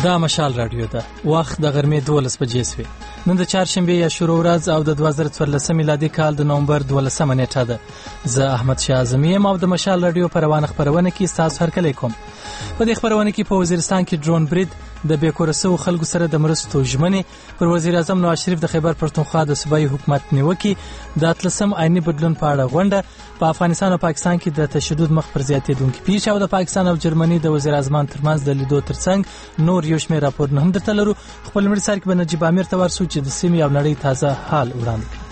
دا مشال رادیو ده. وخت د غرمې 12 بجې شوې. نن د چهارشنبه یا شروع ورځ او د 2014 میلادي کال د نومبر 12 نیټه ده. زه احمد شاه اعظمي یم او د مشال رادیو په روانه خبرونه کې تاسو هرکلی کوم. په دې خبرونه کې په وزیرستان کې ډرون برید د بیکورسو خلکو سره د مرستو ژمنې پر وزیر اعظم نواز شریف د خیبر پښتونخوا د صوبایي حکومت نیوکې د اتلسم آئینی بدلون په اړه غونډه په افغانستان او پاکستان کې د تشدد مخ پر زیاتېدونکو پیښې او د پاکستان او جرمني د وزیر اعظم ترمنځ د لیدو ترڅنګ نور یو شمېر راپورونه هم درته لرو. خپل مړي سره کې به نجیب امیر ته ورسو چې د سیمې او نړۍ تازه حال وړاندې کړي.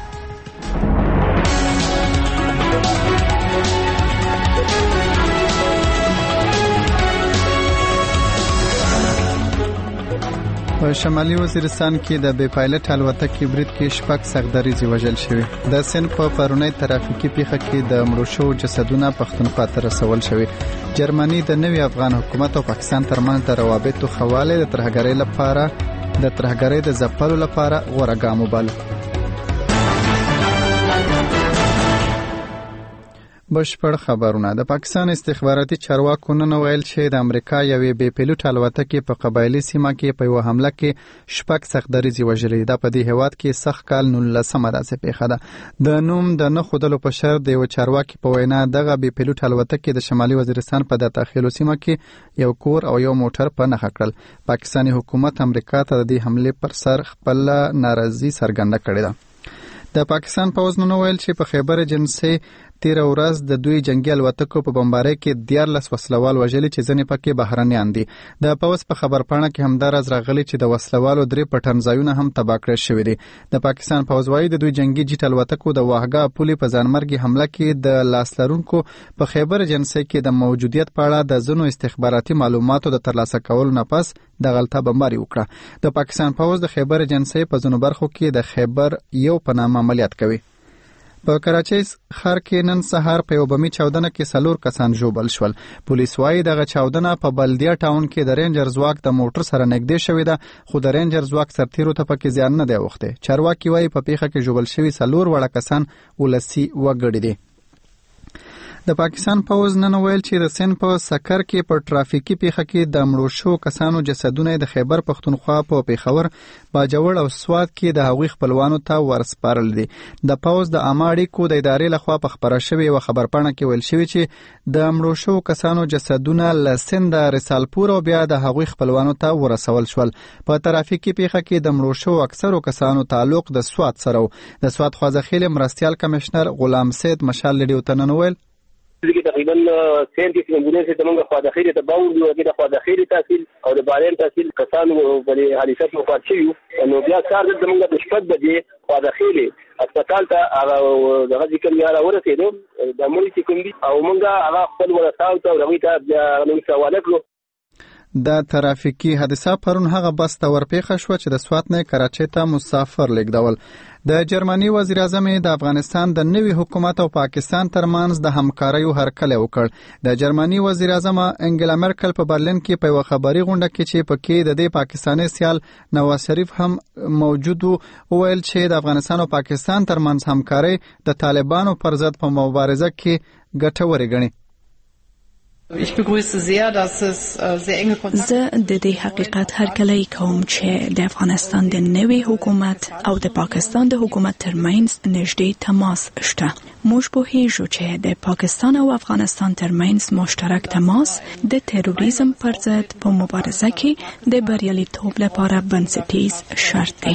په شمالي وزیرستان کې د بې پایلټ الوتکې برید کې 6 سرتیري وژل شوي. د سن په پرونی ترافیکي پیښه کې د مړو شوو جسدونه پښتونخوا ته رسول شوي. جرمني د نوي افغان حکومت او پاکستان ترمنځ د روابطو خواله د ترهګرۍ د ځپلو لپاره غوره ګام وباله. بشپړ خبرونه. د پاکستان استخباراتي چارواکو نن ویل چې د امریکا یوې بې پیلوټ الوتکې په قبایلي سیمه کې په یو حمله کې 6 سرتیري وژلي. دا په دې هیواد کې سخت کال 19 داسې پیښه ده. د نوم د نه خودلو په شرط د یو چارواکي په وینا دغه بې پیلوټ الوتکې د شمالي وزیرستان په داخلو سیمه کې یو کور او یو موټر په نښه کړل. پاکستاني حکومت امریکا ته د دې حمله پر سر خپل ناراضي څرګنده کړې ده. د پاکستان پوځ نن ویل چې په خیبر جنسي تیر ورځ د دوی جنگي الوتکو په بمبارۍ کې 14 وسلوال وژلي چې ځنې پکې بهرنیان دي. د پوځ په خبرپاڼه کې همدارز راغلي چې د وسلوالو 3 پټن ځایونه هم تباه کړل شوي دي. د پاکستان پوځ وايي د دوی جنگي جیټ الوتکو د واهګه پولې په ځانمرګي حمله کې د لاسلرونکو په خیبر جنسي کې د موجودیت په اړه د ځینو استخباراتي معلوماتو د ترلاسه کولو نه پس د غلطه بمباري وکړه. د پاکستان پوځ د خیبر جنسي په ځینو برخو کې د خیبر یو په نامه عملیات کوي. په کراچۍ ښار کې نن سهار په یو بمي چاودنه کې 4 کسان ژوبل شول. پولیس وايي دغه چاودنه په بلدیه ټاون کې د رینجر ځواک د موټر سره نږدې شوې ده، خو د رینجر ځواک سرتیرو ته پکې زیان نه دی اوښتی. چارواکي وايي په پیښه کې ژوبل شوي 4 وړه کسان ولسي وګړي دي. د پاکستان پوځ نن ویل چې د سن په سکر کې په ټرافیکي پیښه کې د مړو شوو کسانو جسدونه د خیبر پښتونخوا په پیښور، باجوړ او سوات کې د هغوی خپلوانو ته ورسپارل دي. د پوځ د عامه اړیکو د ادارې لخوا په خبره شوې یوه خبرپاڼه کې ویل شوي چې د مړو شوو کسانو جسدونه له سند رسالپور او بیا د هغوی خپلوانو ته ورسول شول. په ترافیکي پیښه کې د مړو شوو اکثرو کسانو تعلق د سوات سره و. د سوات خوازخیل مرستیال کمشنر غلام سید مشال لډیو ته نن ویل کې تقریبا 37 امبولانس ته موږ خو د خیره ته باور دی او د خو د خیره تحصیل او د بارین تحصیل کسانو په حادثه وفات شوي نو بیا کار د موږ د شپږ بجې خو د خیره هسپتال ته هغه دغه ذکر یا ورسېدو د مړي چې کوم دي او موږ هغه خپل ورساو ته روي ته موږ سوال کړو. د ترافیکي حادثه پرون هغه بس ته ورپېښه شو چې د سوات نه کراچۍ ته مسافر لیږدول. د جرمني وزیر اعظم د افغانستان د نوي حکومت او پاکستان ترمنځ د همکاریو هرکلی وکړ. د جرمني وزیر اعظم انګلا مرکل په برلین کې په یوه خبري غونډه کې چې پکې د دې پاکستاني سیال نواز شریف هم موجود وویل چې د افغانستان او پاکستان ترمنځ همکاري د طالبانو پر ضد په مبارزه کې ګټورې ګڼي. زه د دې حقیقت هرکلی کوم چې د افغانستان د نوي حکومت او د پاکستان د حکومت ترمنځ نږدې تماس شته. موږ پوهیږو چې د پاکستان او افغانستان ترمنځ مشترک تماس د تروریزم پر ضد په مبارزه کې د بریالیتوب لپاره بنسټیز شرط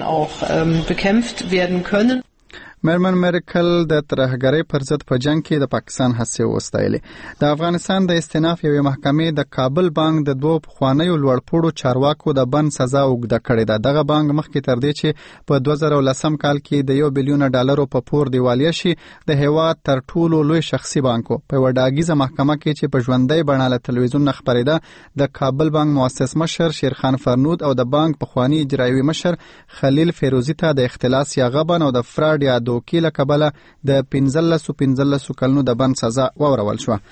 دی. مرمن مرکل د ترهګرۍ پر ضد په جنگ کې د پاکستان هڅې وستایلې. د افغانستان د استئناف یوې محکمې د کابل بانک د 2 پخوانیو لوړپوړو چارواکو د بند سزا اوږده کړې ده. دغه بانک مخکې تر دې چې په 2010 کال کې د $1 بلیون په پور دیوالیه شي د هیواد تر ټولو لوی شخصي بانکو په یوه ډاګیزه محکمه کې چې په ژوندۍ بڼه له تلویزیون نه خپرېده د کابل بانک مؤسس مشر شیرخان فرنود او د بانک پخوانی اجرایوي مشر خلیل فیروزي ته د اختلاس یا غبن او د فراډ یا دوکې له کبله د 15 کلونو د بند سزا وورول شوه.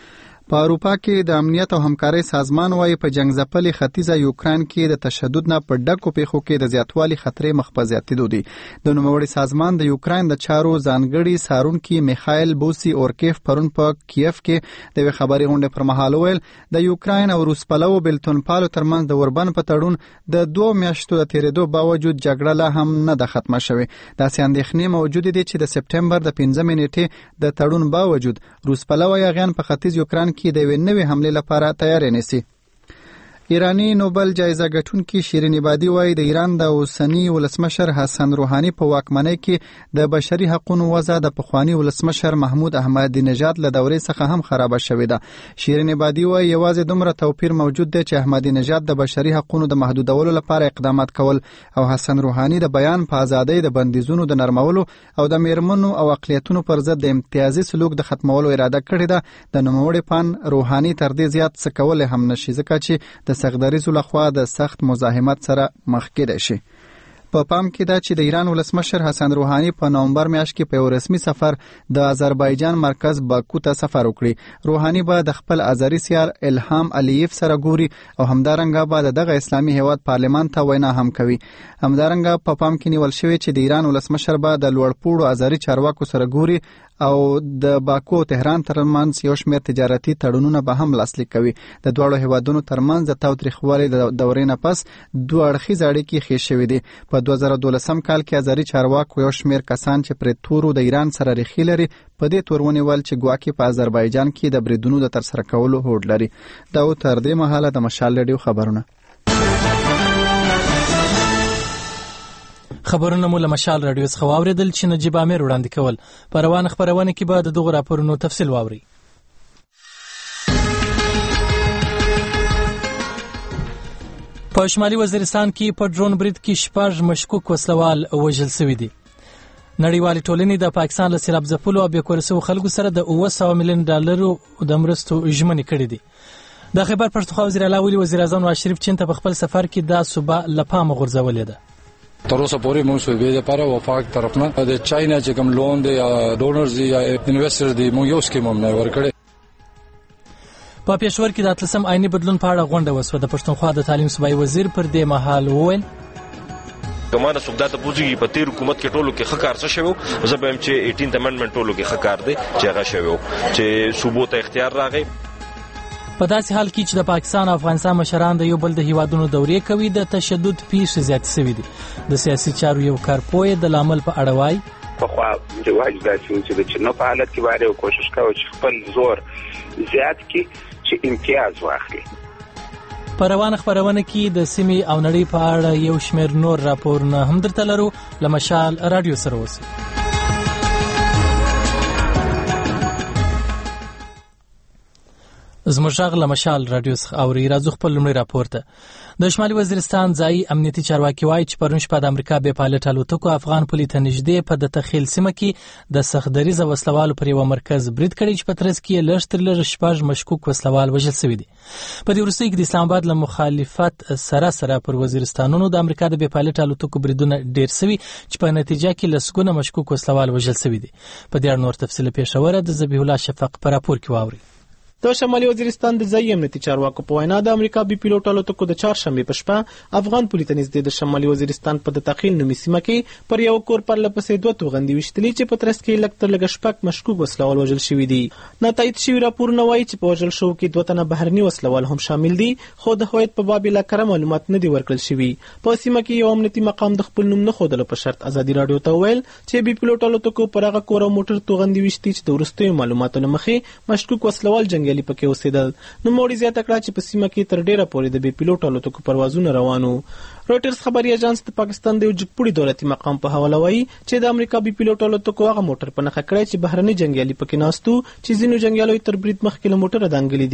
په اروپا کې د امنیت او همکارۍ سازمان وايي په جنگ ځپلي ختیځه یوکران کې د تشدد نه په ډکو پیښو کې د زیاتوالي خطرې مخ په زیاتېدو دي. د نوموړي سازمان د یوکران د چارو ځانګړي څارونکي میخایل بوسی اورکیف پرون په کیف کې د خبري غونډې پر مهال ویل د یوکران او روس پلوو بلتون پالو ترمنځ د وربن په تړون د 2 میاشتو د تیریدو باوجود جګړه لا هم نه ده ختمه شوې. داسې اندېښنې موجود دي چې د سپټمبر د 15 نیټې د تړون باوجود روس پلوه یاغیان په ختیځ یوکران کې د یوې نوې حملې لپاره تیاری نیسي. ایرانی نوبل جایزه ګټونکي شیرین عبادي وایي د ایران د اوسنی ولسمشر حسن روحاني په واکمنۍ کې د بشري حقوقو وضع د پخوانی ولسمشر محمود احمدی نژاد له دورې څخه هم خراب شوې ده. شیرین عبادي وایي یوازې دومره توپیر موجود دی چې احمدی نژاد د بشري حقوقو د محدودولو لپاره اقدامات کول او حسن روحاني د بیان په ازادۍ د بندیزونو د نرمولو او د میرمنو او اقلیتونو پر ضد د امتیازي سلوک د ختمولو اراده کړې ده. د نوموړي پان روحاني تر دې زیات څه کول هم نشي ځکه چې د سغدریزو لخوا د سخت مزاحمت سره مخ کېدای شي. په پام کې ده چې د ایران ولسمشر حسن روحاني په نومبر میاشت کې په رسمي سفر د آذربایجان مرکز باکو ته سفر وکړي. روحاني به د خپل آذری سیال الهام الیف سره ګوري او همدارنګه به دغه اسلامي هیواد پارلمان ته وینا هم کوي. همدارنګه په پام کې نیول شوی چې د ایران ولسمشر به د لوړپوړو آذری چارواکو سره ګوري او د باکو او تهران ترمنځ یو شمېر تجارتي تړونونه به هم لاسلیک کوي. د دواړو هیوادونو ترمنځ د تاوتریخوالي د دورې نه پس دوه اړخیزې اړیکې ښې شوې دي. په 2012 کال کې آذری چارواکو یو شمېر کسان چې پر تورو د ایران سره ریښې لري په دې تور ونیول چې ګواکې په آذربایجان کې د بریدونو د ترسره کولو هوډ لري. دا تر دې مهاله د مشال رادیو خبرونه. خبرونه مو له مشال رادیو څخه واوریدل چې نجیب امیر وړاندې کول. په روانه خبرونه کې به د دغو راپورونو تفصیل واوري. په شمالي وزیرستان کې په ډرون برید کې 6 مشکوک وسلوال وژل شوي دي. نړیوالې ټولنې د پاکستان له سیلاب ځپلو او بېکورسو خلکو سره د 900 میلیون ډالرو د مرستو ژمنې کړې دي. د خیبر پښتونخوا وزیر اعلی ولی وزیر اعظم نواز شریف چین ته په خپل سفر کې دا صوبه له پامه غورځولې ده. تر اوسه پورې موږ صوبې لپاره وفاق طرف نه د چاینا چې کوم لون دی یا ډونرز دی یا انویسټر دی موږ یو سکیم هم نه ورکړي. په پېښور کې د اتلسم آئینی بدلون په اړه غونډه وسوه. د پښتونخوا د تعلیم صوبایي وزیر پر دې مهال وویل کومه سودا ته پوزي په تیر حکومت کې ټولو کې خکار څه شوی زه به هم چې 18 امندمنت ټولو کې خکار دی چې هغه شوی چې صوبو ته اختیار راغی. په داسې حال کې چې د پاکستان او افغانستان مشران د یو بل د هیوادونو دورې کوي د تشدد پیښې زیاتې شوې دي. د سیاسي چارو یو کارپوی د لامل په اړه وایي په خوا جواز داسې چې د چینو په حالت کې باندې کوشش کوي چې خپل زور زیات کړي چې امتیاز واخلي. په روانه خبرونه کې د سیمې او نړۍ په اړه یو شمېر نور راپورونه هم درته لرو. له مشال رادیو سره اوسئ. زموږ غږ له مشال رادیو څخه اوري. راځو خپل لومړی راپور ته. د شمالي وزیرستان ځایي امنیتي چارواکي وایي چې پرون شپه د امریکا بې پایلټ الوتکو افغان پولي ته نږدې په د تخیل سیمه کې د سخدریزه وسلوالو پر یو مرکز برید کړی چې په ترڅ کې لږ تر لږه 6 مشکوک وسلوال وژل شوي دي. په دې وروستیو کې د اسلام آباد له مخالفت سره پر وزیرستانونو د امریکا د بې پایلټ الوتکو بریدونه ډیر شوي چې په نتیجه کې لسګونه مشکوک وسلوال وژل شوي دي. په دې اړه نور تفصیل پېښور د ذبیح الله شفق په راپور کې واوري. د شمالي وزیرستان د ځایي امنیتي چارواکو په وینا د امریکا بي پیلوټ الوتکو د چهارشنبې په شپه افغان پولي ته نږدې د شمالي وزیرستان په د تخیل نومي سیمه کې پر یو کور پرله پسې 2 توغندي وشتلي چې په ترڅ کې لږ تر لږه 6 مشکوک وسلوال وژل شوي دي. ناتایید شوي راپورونه وایي چې په وژل شوو کې 2 تنه بهرني وسلوال هم شامل دي خو د هویت په باب لا کره معلومات نه دي ورکړل شوي. په سیمه کې یو امنیتي مقام د خپل نوم نه ښودلو په شرط ازادي رادیو ته ویل چې بي پیلوټ الوتکو پر هغه کور او موټر توغندي وشتي چې د وروستیو معلوماتو له مخې مشکوک وسلوال جنګیالي پکې اوسېدل. نو موړي زیاته کړه چې په سیمه کې تر ډیره پورې د بي پیلوټ الوتکو پروازونه روانو. رويټرز خبري اژانس د پاکستان د یو جګپوړي دولتي مقام په حواله وایي چې د امریکا بي پیلوټ الوتکو هغه موټر په نښه کړی چې بهرني جنګیالي پکې ناستو چې ځینو جنګیالو تر برید مخکې له موټره دانګلي دي.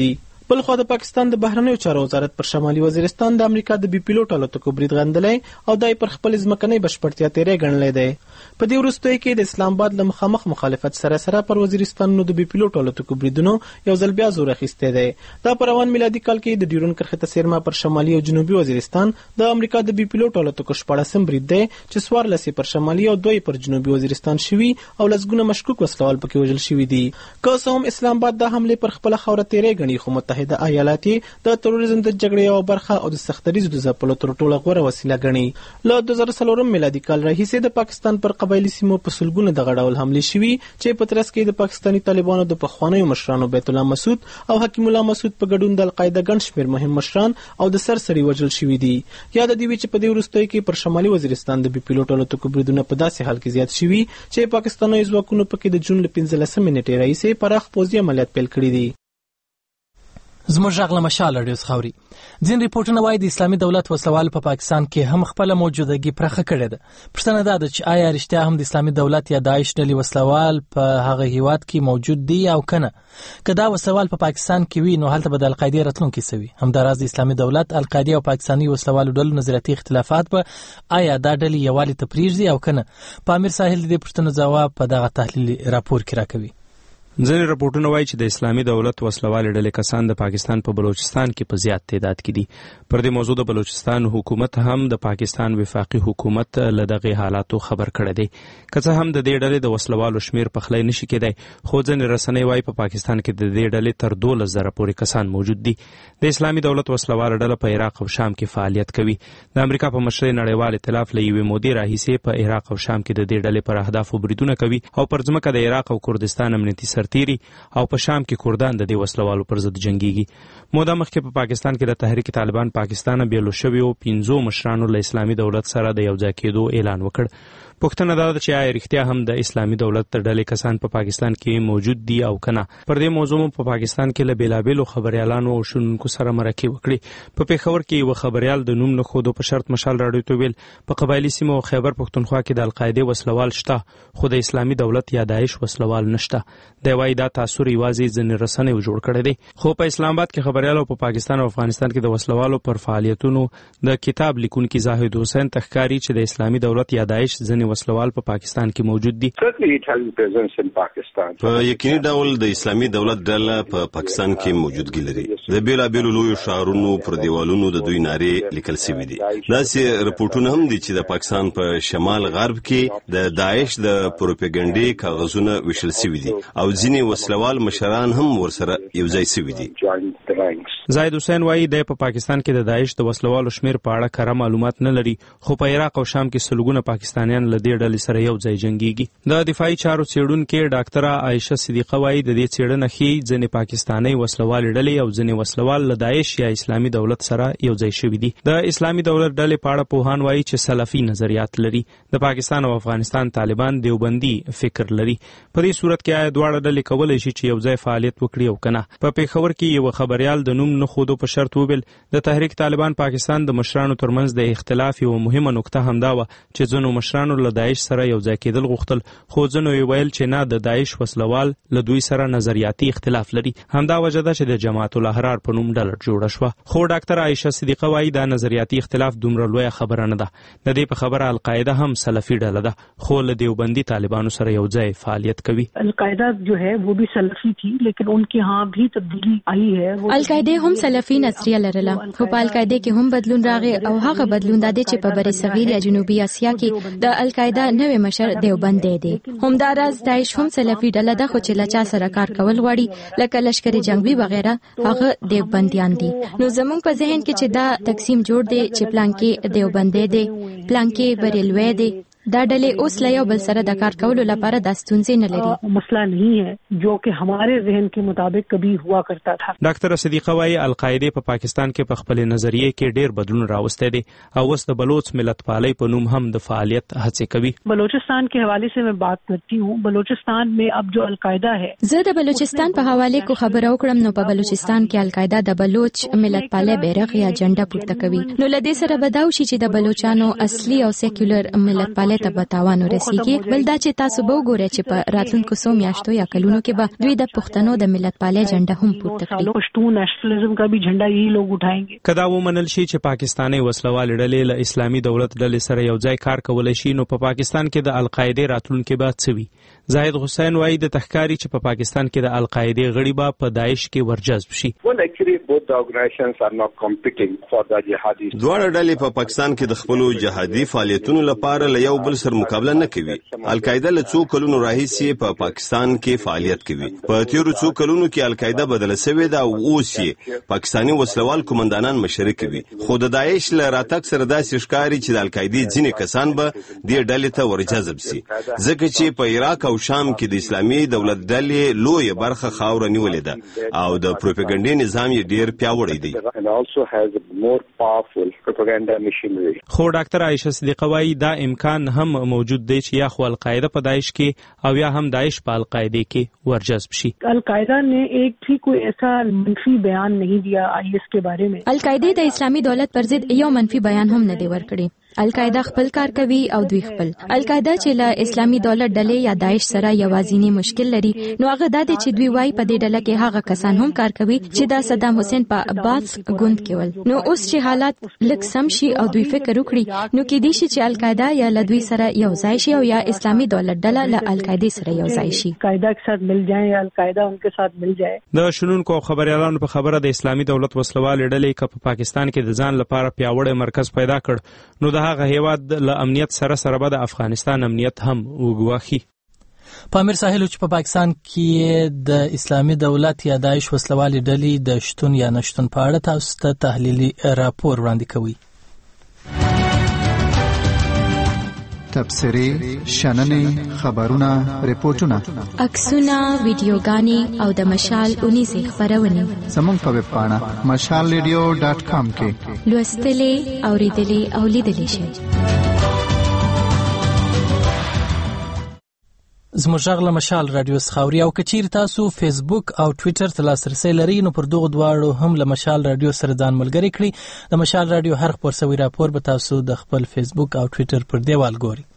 بل خو د پاکستان د بهرنیو چارو وزارت پر شمالي وزیرستان د امریکا د بي پیلوټ الوتکو برید غندلې او دای پر خپل ځمکنۍ بشپړتیا تیرې ګڼلې ده. په دې وروستیو کې د اسلام آباد له مخامخ مخالفت سره پر وزیرستانونو د بي پیلوټ الوتکو بریدونو یو ځل بیا زور اخیستی دی. دا په روان میلادي کال کې د ډیورن کرښې ته څیرمه پر شمالي او جنوبي وزیرستان د امریکا د بي پیلوټ الوتکو 14 برید دی چې 14 پر شمالي او 2 پر جنوبي وزیرستان شوي او لسګونه مشکوک وسلوال پکې وژل شوي دي. که څه هم اسلام آباد د حمله پر خپل خوره تیرې غني خو متحده ایالات د تروریزم د جګړې یو برخه او د سختریزو د ځپلو تر ټولو غوره وسیله غني. له 2004 میلادي کال راهیسې د پاکستان پر قبایلی سیمو په سلګونه د غړاول حمله شوي چې په ترڅ کې د پاکستاني طالبانو د پخوانیو مشرانو بیت الله مسعود او حکیم الله مسعود په ګډون د القاعده ګڼ شمېر مهم مشران او د سرسري وژل شوي دي. یاد دی چې په دې وروستیو کې پر شمالي وزیرستان د بي پیلوټ الوتکو بریدونه په داسې حال کې زیات شوي چې پاکستاني ځواکونو پکې د جون له 15 نیټې راهیسې پراخ پوځي عملیات پیل کړي دي. زموږ غږ له مشال رادیو څخه اوري. ځین ریپورټونه وایي د اسلامي دولت وسلوال په پاکستان کې هم خپل موجودګي پرخه کړې ده. پوښتنه ده چې آیا رښتیا هم د اسلامي دولت یا داعش ډلې وسلوال په هغه هیواد کې موجود دي او کنه؟ که دا وسلوال په پاکستان کې وي نو هلته به د القاعده راتلونکي سوي. همداراز د اسلامي دولت القاعده او پاکستاني وسلوالو ډلو نظریاتي اختلافات به آیا دا ډلې یوالي ته پریږدي او کنه؟ په امیر ساحل د دې پوښتنو ځواب په دغه تحلیلي راپور کې راکوي. ځینې راپورټونه وایي چې د اسلامي دولت وسلوال ډلې کسان د پاکستان په بلوچستان کې په زیات تعداد کې دي. پر دې موضوع د بلوچستان حکومت هم د پاکستان وفاقي حکومت له دغه حالاتو خبر کړی دی. که څه هم د دې ډلې د وسلوالو شمیر په خلی نشي کېدی، خو ځینې رسنۍ وایي په پاکستان کې د دې ډلې تر 12,000 پورې کسان موجود دي. د اسلامي دولت وسلوال ډله په عراق او شام کې فعالیت کوي. د امریکا په مشرۍ نړیوال ائتلاف له یوې مودې راهیسې په عراق او شام کې د دې ډلې پر اهدافو بریدونه کوي او پر ځمکه د عراق او کردستان امنیتي سرتیري او په شام کې کردان د دې وسلوالو پر ضد جنگيږي. موده مخکې په پاکستان کې د تحریک طالبان پاکستان بیلو شویو 15 مشرانو له اسلامي دولت سره د یو ځای کېدو اعلان وکړ. پوښتنه ده چې آیا رښتیا هم د اسلامي دولت تر ډلې کسان په پاکستان کې موجود دي او کنه؟ پر دې موضوع په پاکستان کې له بیلابیلو خبريالانو او شنونکو سره مرکه وکړي. په پیښور کې یو خبريال د نوم نه خودو په شرط مشال راډیو ته ویل په قبایلی سیمو او خیبر پښتونخوا کې د القاعده وسلوال شته، خو د اسلامي دولت یا داعش وسلوال نشته. د وای دا تاثیر یوازې ځنې رسنۍ جوړ کړی دی. خو په اسلام آباد کې خبريالو په پاکستان او افغانستان کې د وسلوالو پر فعالیتونو د کتاب لیکونکي زاهد حسین تخکاری چې د اسلامي دولت یا داعش ځنې وسلوال په پاکستان کې موجود دي. په یقیني ډول د اسلامي دولت ډله په پاکستان کې موجودګي لري. د بیلابیلو لویو شعارونو پر دیوالونو د دوی نارې لیکل شوي دي. داسې رپورټونه هم دي چې د پاکستان په شمال غرب کې د داعش د پروپاګاندا کاغذونه وشل شوي دي او ځینې وسلوال مشران هم ورسره یوځای شوي دي. زاهد حسین وایي د پاکستان کې د داعش د وسلوالو شمیر په اړه کره معلومات نه لري، خو په عراق او شام کې سلګونه پاکستانیان له دې ډلې سره یو ځای جنگيږي. د دفاعي چارو څېړونکې ډاکټره عائشه صدیقه وایي د دې څېړنه ښيي ځینې پاکستاني وسلوال ډلې او ځینې وسلوال له داعش یا اسلامي دولت سره یو ځای شوي دي. د اسلامي دولت ډلې په اړه پوهان وایي چې سلفي نظریات لري. د پاکستان او افغانستان طالبان دیوبندي فکر لري. په دې صورت کې آیا دواړه ډلې کولی شي چې یو ځای فعالیت وکړي او کنه؟ په پیښور کې یو خبريال د نوم نه خودو په شرط وویل د تحریک طالبان پاکستان د مشرانو ترمنځ د اختلاف یو مهمه نقطه همدا و چې ځینو مشرانو له داعش سره یو ځای کېدل غوښتل، خو ځینو یې ویل چې نه، د داعش وسلوال له دوی سره نظریاتي اختلاف لري. همدا وجه ده چې د جماعت الاحرار په نوم ډله جوړه شوه. خو ډاکټر عائشه صدیقه وایي دا نظریاتي اختلاف دومره لویه خبره نه ده. د دې په خبره القاعده هم سلفي ډله ده، خو له دیوبندي طالبانو سره یو ځای فعالیت کوي. القاعده جو ہے وہ بھی سلفی تھی لیکن ان کے ہاں بھی تبدیلی آئی ہے. القاعده هم سلفي نظریه لرله، خو په القاعده کې هم بدلون راغی او هغه بدلون د دې چې په بر صغیر یا جنوبي اسیا کې د القاعده نوې مشر دیوبند دی. همداراز داعش هم سلفي ډله ده، خو چې له چا سره کار کول غواړي لکه لشکري جنگي وغیرہ هغه دیوبندیان دي. نو زموږ په ذهن کې چې دا تقسیم جوړ دی چې پلان کې دیوبند دی، پلان کې بریلوی دی، دا ډلې اوس له یو بل سره د کار کولو لپاره د ستونزې نه لري. مسله نه ہے جو کہ ہمارے ذہن کے مطابق کبھی ہوا کرتا تھا. ډاکټر صدیقه وايي القاعده په پاکستان کې په خپل نظریه کې ډېر بدلون راوستی دی او اوس د بلوچ ملت پالۍ په نوم هم د فعالیت هڅې کوي. بلوچستان کے حوالے سے میں بات کرتی ہوں. بلوچستان میں اب جو القاعده ہے، زه د بلوچستان په حواله کو خبرو کړم نو په بلوچستان کې القاعده د بلوچ ملت پالۍ بیرغ یا جنډه پورته کوي. نو لدې سره بداو شي چې د بلوچانو اصلي او سیکولر ملت پالۍ ملتپالۍ ته به تاوان ورسیږي. بل دا چې تاسو به وګورئ چې په راتلونکو څو میاشتو یا کلونو کې به دوی د پښتنو د ملتپالۍ جنډه هم پورته کړي. پښتون نیشنلزم کا بھی جھنڈا یہی لوگ اٹھائیں گے. کدا ومنل شي چې پاکستاني وسلوال ډلې له اسلامي دولت ډلې سره یو ځای کار کولای شي نو په پاکستان کې د القاعده راتلونکي به څه وي؟ زاهد حسین وایي د تحقیقي چې په پاکستان کې د القاعده غړي به په داعش کې ورجذب شي. دواړه ډلې په پاکستان کې د خپل جهادي فعالیتونو لپاره له یو بل سره مقابله نه کوي. القاعده له څو کلونو راهیسې په پاکستان کې فعالیت کوي. په تیرو څو کلونو کې القاعده بدله شوې ده او اوس یې پاکستاني وسلوال کمانډانان مشري کوي. خو د داعش له راتګ سره داسې ښکاري چې د القاعده ځینې کسان به دې ډلې ته ورجذب شي ځکه چې په عراق او شام کې د اسلامي دولت ډلې لوی برخه خاور نیولې ده او د پروپاګاندا نظام یې ډیر پیاوړی دی. خو ډاکټر عائشه صدیقه وایي دا امکان هم موجود دی چې یا خو القاعده په داعش کې او یا هم داعش په القاعده کې ورجذب شي. القاعده نے ایک بھی کوئی ایسا منفی بیان نہیں دیا IS کے بارے میں. القاعده د اسلامي دولت پر ضد یو منفي بیان هم نه دی ورکړی. القاعده خپل کار کوي او دوی خپل. القاعده چې له اسلامي دولت ډلې یا داعش سره یوازینی مشکل لري نو هغه د دې چې دوی وايي په دې ډله کې هغه کسان هم کار کوي چې د صدام حسین په عباس ګوند کې ول. نو اوس چې حالات لږ سم شي او دوی فکر وکړي نو کې دي چې القاعده یا له دوی سره یو ځای شي او یا اسلامي دولت ډله له القاعده سره یو ځای شي. القاعده کے ساتھ مل جائیں یا القاعده ان کے ساتھ مل جائے. د شنونکو خبريالانو په خبره د اسلامي دولت وسلوال ډلې په پاکستان کې د ځان لپاره پیاوړی مرکز پیدا کړ نو د هغه هیواد له امنیت سره به د افغانستان امنیت هم وګواخي. پامیر ساحل چې په پاکستان کې د اسلامي دولت یا داعش وسلوالي ډلې د شتون یا نشتون په اړه تاسو ته تحلیلي راپور وړاندې کوي. تبصرې، شننې، خبرونه، ریپورتونه، عکسونه، ویډیوګانې او د مشال اونیزې خبرونه زموږ په ویب پاڼه mashalradio.com کې لوستلې، اوریدلې او لیدلې شئ. زموږ غږ له مشال رادیو څخه او کچیر تاسو فیسبوک او ټوئیټر ته لاسرسي لرئ نو پر دغه دواړو هم له مشال رادیو سره ځان ملګری کړئ. د مشال رادیو هر خبر سوي راپور به تاسو د خپل فیسبوک او ټوئیټر پر دیوال ګورئ.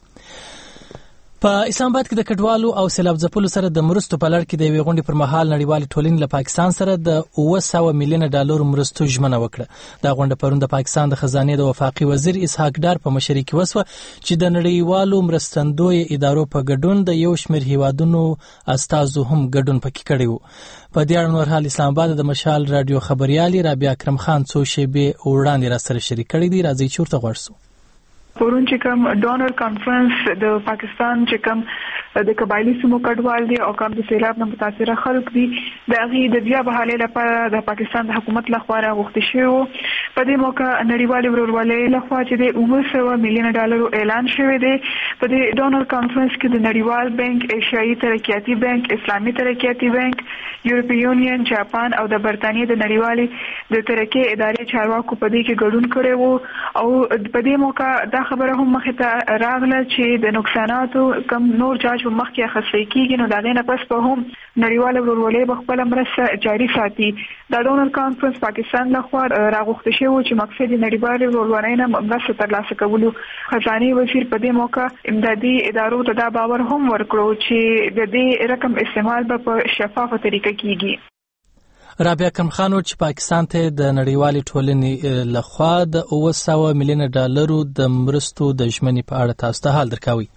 په اسلام آباد کې د کډوالو او سیلاب ځپلو سره د مرستو په لړ کې د یوې غونډې پر مهال نړیوالې ټولنې له پاکستان سره د 900 میلیون ډالر مرستو ژمنه وکړه. دا غونډه پرون د پاکستان د خزانې د وفاقي وزیر اسحاق ډار په مشرۍ کې وسوه چې د نړیوالو مرستندوی ادارو په ګډون د یو شمېر هیوادونو استازو هم ګډون پکې کړی وو. په دې اړه نور حال اسلام آباد د مشال رادیو خبريالي رابعه اکرم خان څو شیبې وړاندې را سره شریک کړي دي. راځي چې ورته غواړو. پرون چې کوم ډونر کانفرنس د پاکستان چې کوم د قبایلی سیمو کډوال دي او کوم د سیلاب نه متاثره خلک دي د هغې د بیا بحالۍ لپاره د پاکستان د حکومت لخوا راغوښتل شوی و. په دې موقع نړیوالې ورورولۍ لخوا چې د 900 میلیون ډالرو اعلان شوی دی. په دې ډونر کانفرنس کې د نړیوال بانک، ایشیایي ترقیاتي بانک، اسلامي ترقیاتي بانک، یورپی یونین، جاپان او د برتانیې د نړیوالې د ترقۍ ادارې چارواکو په دې کې ګډون کړی وو او په دې موقع دا خبره هم مخې ته راغله چې د نقصاناتو کم نور جاج په مخ کې اخیستل کېږي نو د هغې نه پس به هم نړیواله ورورولۍ به خپله مرسته جاري ساتي. دا ډونر کانفرنس پاکستان لخوا راغوښته شوی و چې مقصد یې نړیوالې ورورولۍ نه مرسته ترلاسه کولو. خزانې وزیر په دې موقع امدادي ادارو ته دا باور هم ورکړو چې د دې رقم استعمال به په شفافه طریقه کېږي. رابعه اکرم خان چې پاکستان ته د نړیوالې ټولنې لخوا د 900 میلیون ډالرو د مرستو د ژمنې په اړه تاسو ته حال درکوي.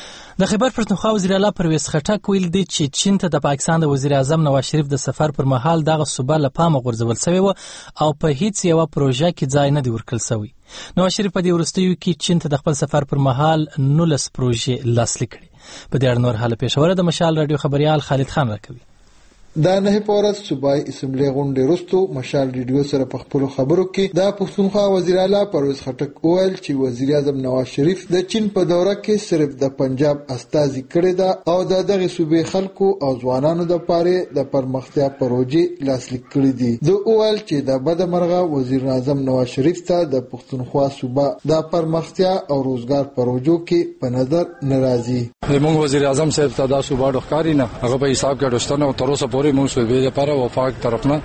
د خیبر پښتونخوا وزیر اعلی پرویز خټک ویل دی چې چین ته د پاکستان د وزیر اعظم نواز شریف د سفر پر مهال دغه صوبه له پامه غورځول شوی و او په هیڅ یو پروژه کې ځای نه دی ورکړل شوی. نواز شریف په دې وروستیو کې چین ته د خپل سفر پر مهال 19 پروژې لاسلیک کړي. په دې اړه نور حال پېښور د مشال رادیو خبريال خالد خان راکوي. دا نه پورس صوبای اسمبلی غونډې وروسته مشال ریډیو سره په خپل خبرو کې دا پښتونخوا وزیر اعلی پرویز خټک وویل چې وزیر اعظم نواز شریف د چین په دوره کې صرف د پنجاب استازي کړی دا او دغه صوبې خلکو او ځوانانو د پاره د پرمختیا پروژې لاسلیک کړې دي. د اول چې د بدمرغه وزیر اعظم نواز شریف ته د پښتونخوا صوبه د پرمختیا او روزګار پروژو کې په نظر ناراضي. موږ وزیر اعظم صاحب ته دا صوبه ډوښکاري نه هغه په حساب کې ډوښتنه او تر اوسه پورې موږ صوبې لپاره وفاق طرف نه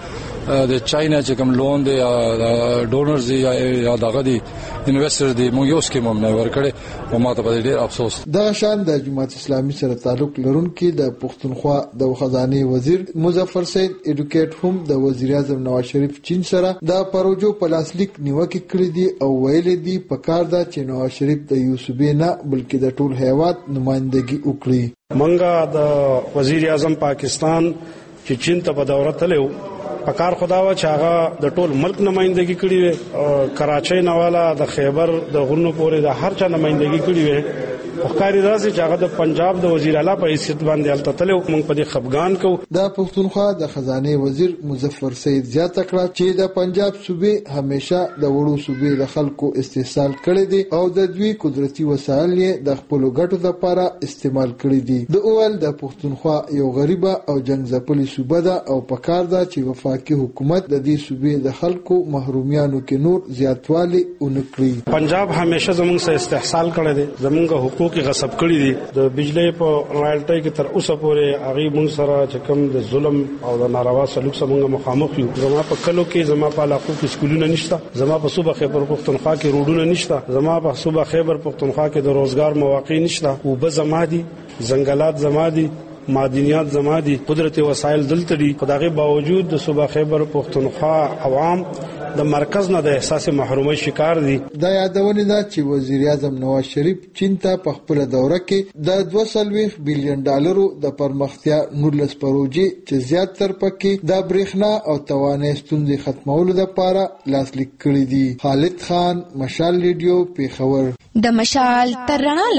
د چاینا چې کوم لون دی یا ډونرز دی یا دغه دی انویسټر دی مو یو سکیم هم نه ورکړي او ماته په ډیر افسوس. د شان د جماعت اسلامي سره تعلق لرونکي د پښتونخوا د خزانه وزیر مظفر سید اډوکیټ هم د وزیر اعظم نواز شریف چین سره د پروژو په لاسلیک نیوکه کړې دي او ویل دي په کار ده چې نواز شریف د یوسفي نه بلکې د ټول هیواد نمائندګي وکړي. منګه د وزیر اعظم پاکستان چې چین ته په دوره تلو پکار خداوا چې هغه د ټول ملک نمائندګي کړې وي، کراچۍ نواله د خیبر د غرونو پورې د هر چا نمائندګي کړې وي. وقاری راځي چې هغه د پنجاب د وزیر اعلی په حیثیت باندې الته تلو موږ په دې خفګان کو. د پښتونخوا د خزانه وزیر مظفر سید زیاته کړه چې د پنجاب صوبې همیشه د وړو صوبې د خلکو استحصال کړي دي او د دوی قدرتي وسایل یې د خپل ګټو لپاره استعمال کړي دي. د اول د پښتونخوا یو غریبه او جنگ ځپلې صوبه ده او پکار ده چې وفاقي حکومت د دې صوبې د خلکو محرومیانو کې نور زیاتوالی ونکړي. پنجاب همیشه زموږ سره استحصال کړي دي، زموږ حقوق کې غصب کړی دي. د بجلی په رایلټۍ کې تر اوسه پورې هغه موږ سره چې کوم د ظلم او د ناروا سلوک سره مخامخ یو. زما په کلو کې زما په علاقو کې سکولونه نشته، زما په صوبه خیبر پختونخوا کې روډونه نشته، زما په صوبه خیبر پختونخوا کې د روزګار مواقع نشته. او به زما دي ځنګلات زما دي، معدنیات زما دي، قدرتي وسایل دلته دي. خدای باوجود د صوبه خیبر پختونخوا عوام د مرکز نه د احساس محرومۍ شکار دي. دا یادونه ده چې وزیر اعظم نواز شریف چین ته په خپل دوره کې د 2.2 بلین ډالرو د پرمختیا 19 پروژې چې زیاتره پکې د برېښنا او توانایي ستونزې ختمولو لپاره لاسلیک کړي دي. خالد خان، مشال ریډیو، پیښور. د مشال تر رڼا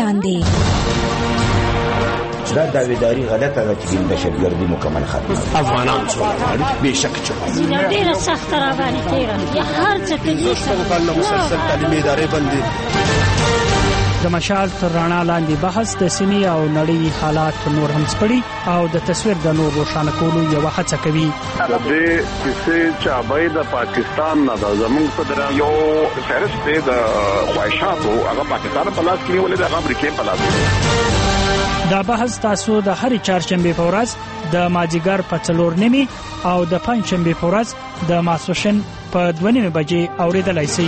لاندې دا داویداری غلطه ده چې د دهشتګردي مکمل ختم افغانان څو به شک چې ډیره سخت را باندې تیره یا هر څه کې د مسلسل تعلیمي ادارې باندې د مشال تر رڼا لاندې بحث د سیمې او نړۍ حالات نور هم سپړي او د تصویر د نور روښانه کولو یو هڅه کوي. د دې چې چابای د پاکستان نه د زموږ صدر یو فهرست دی د خواهشاتو هغه پاکستان په لاس کې ولې د امریکا په لاس. دا بحث تاسو د هرې چهارشنبه په ورځ د مازیګر په 4:30 او د پنځشنبه په ورځ د ماسوشن په 2:30 بجې اوریدلای شئ.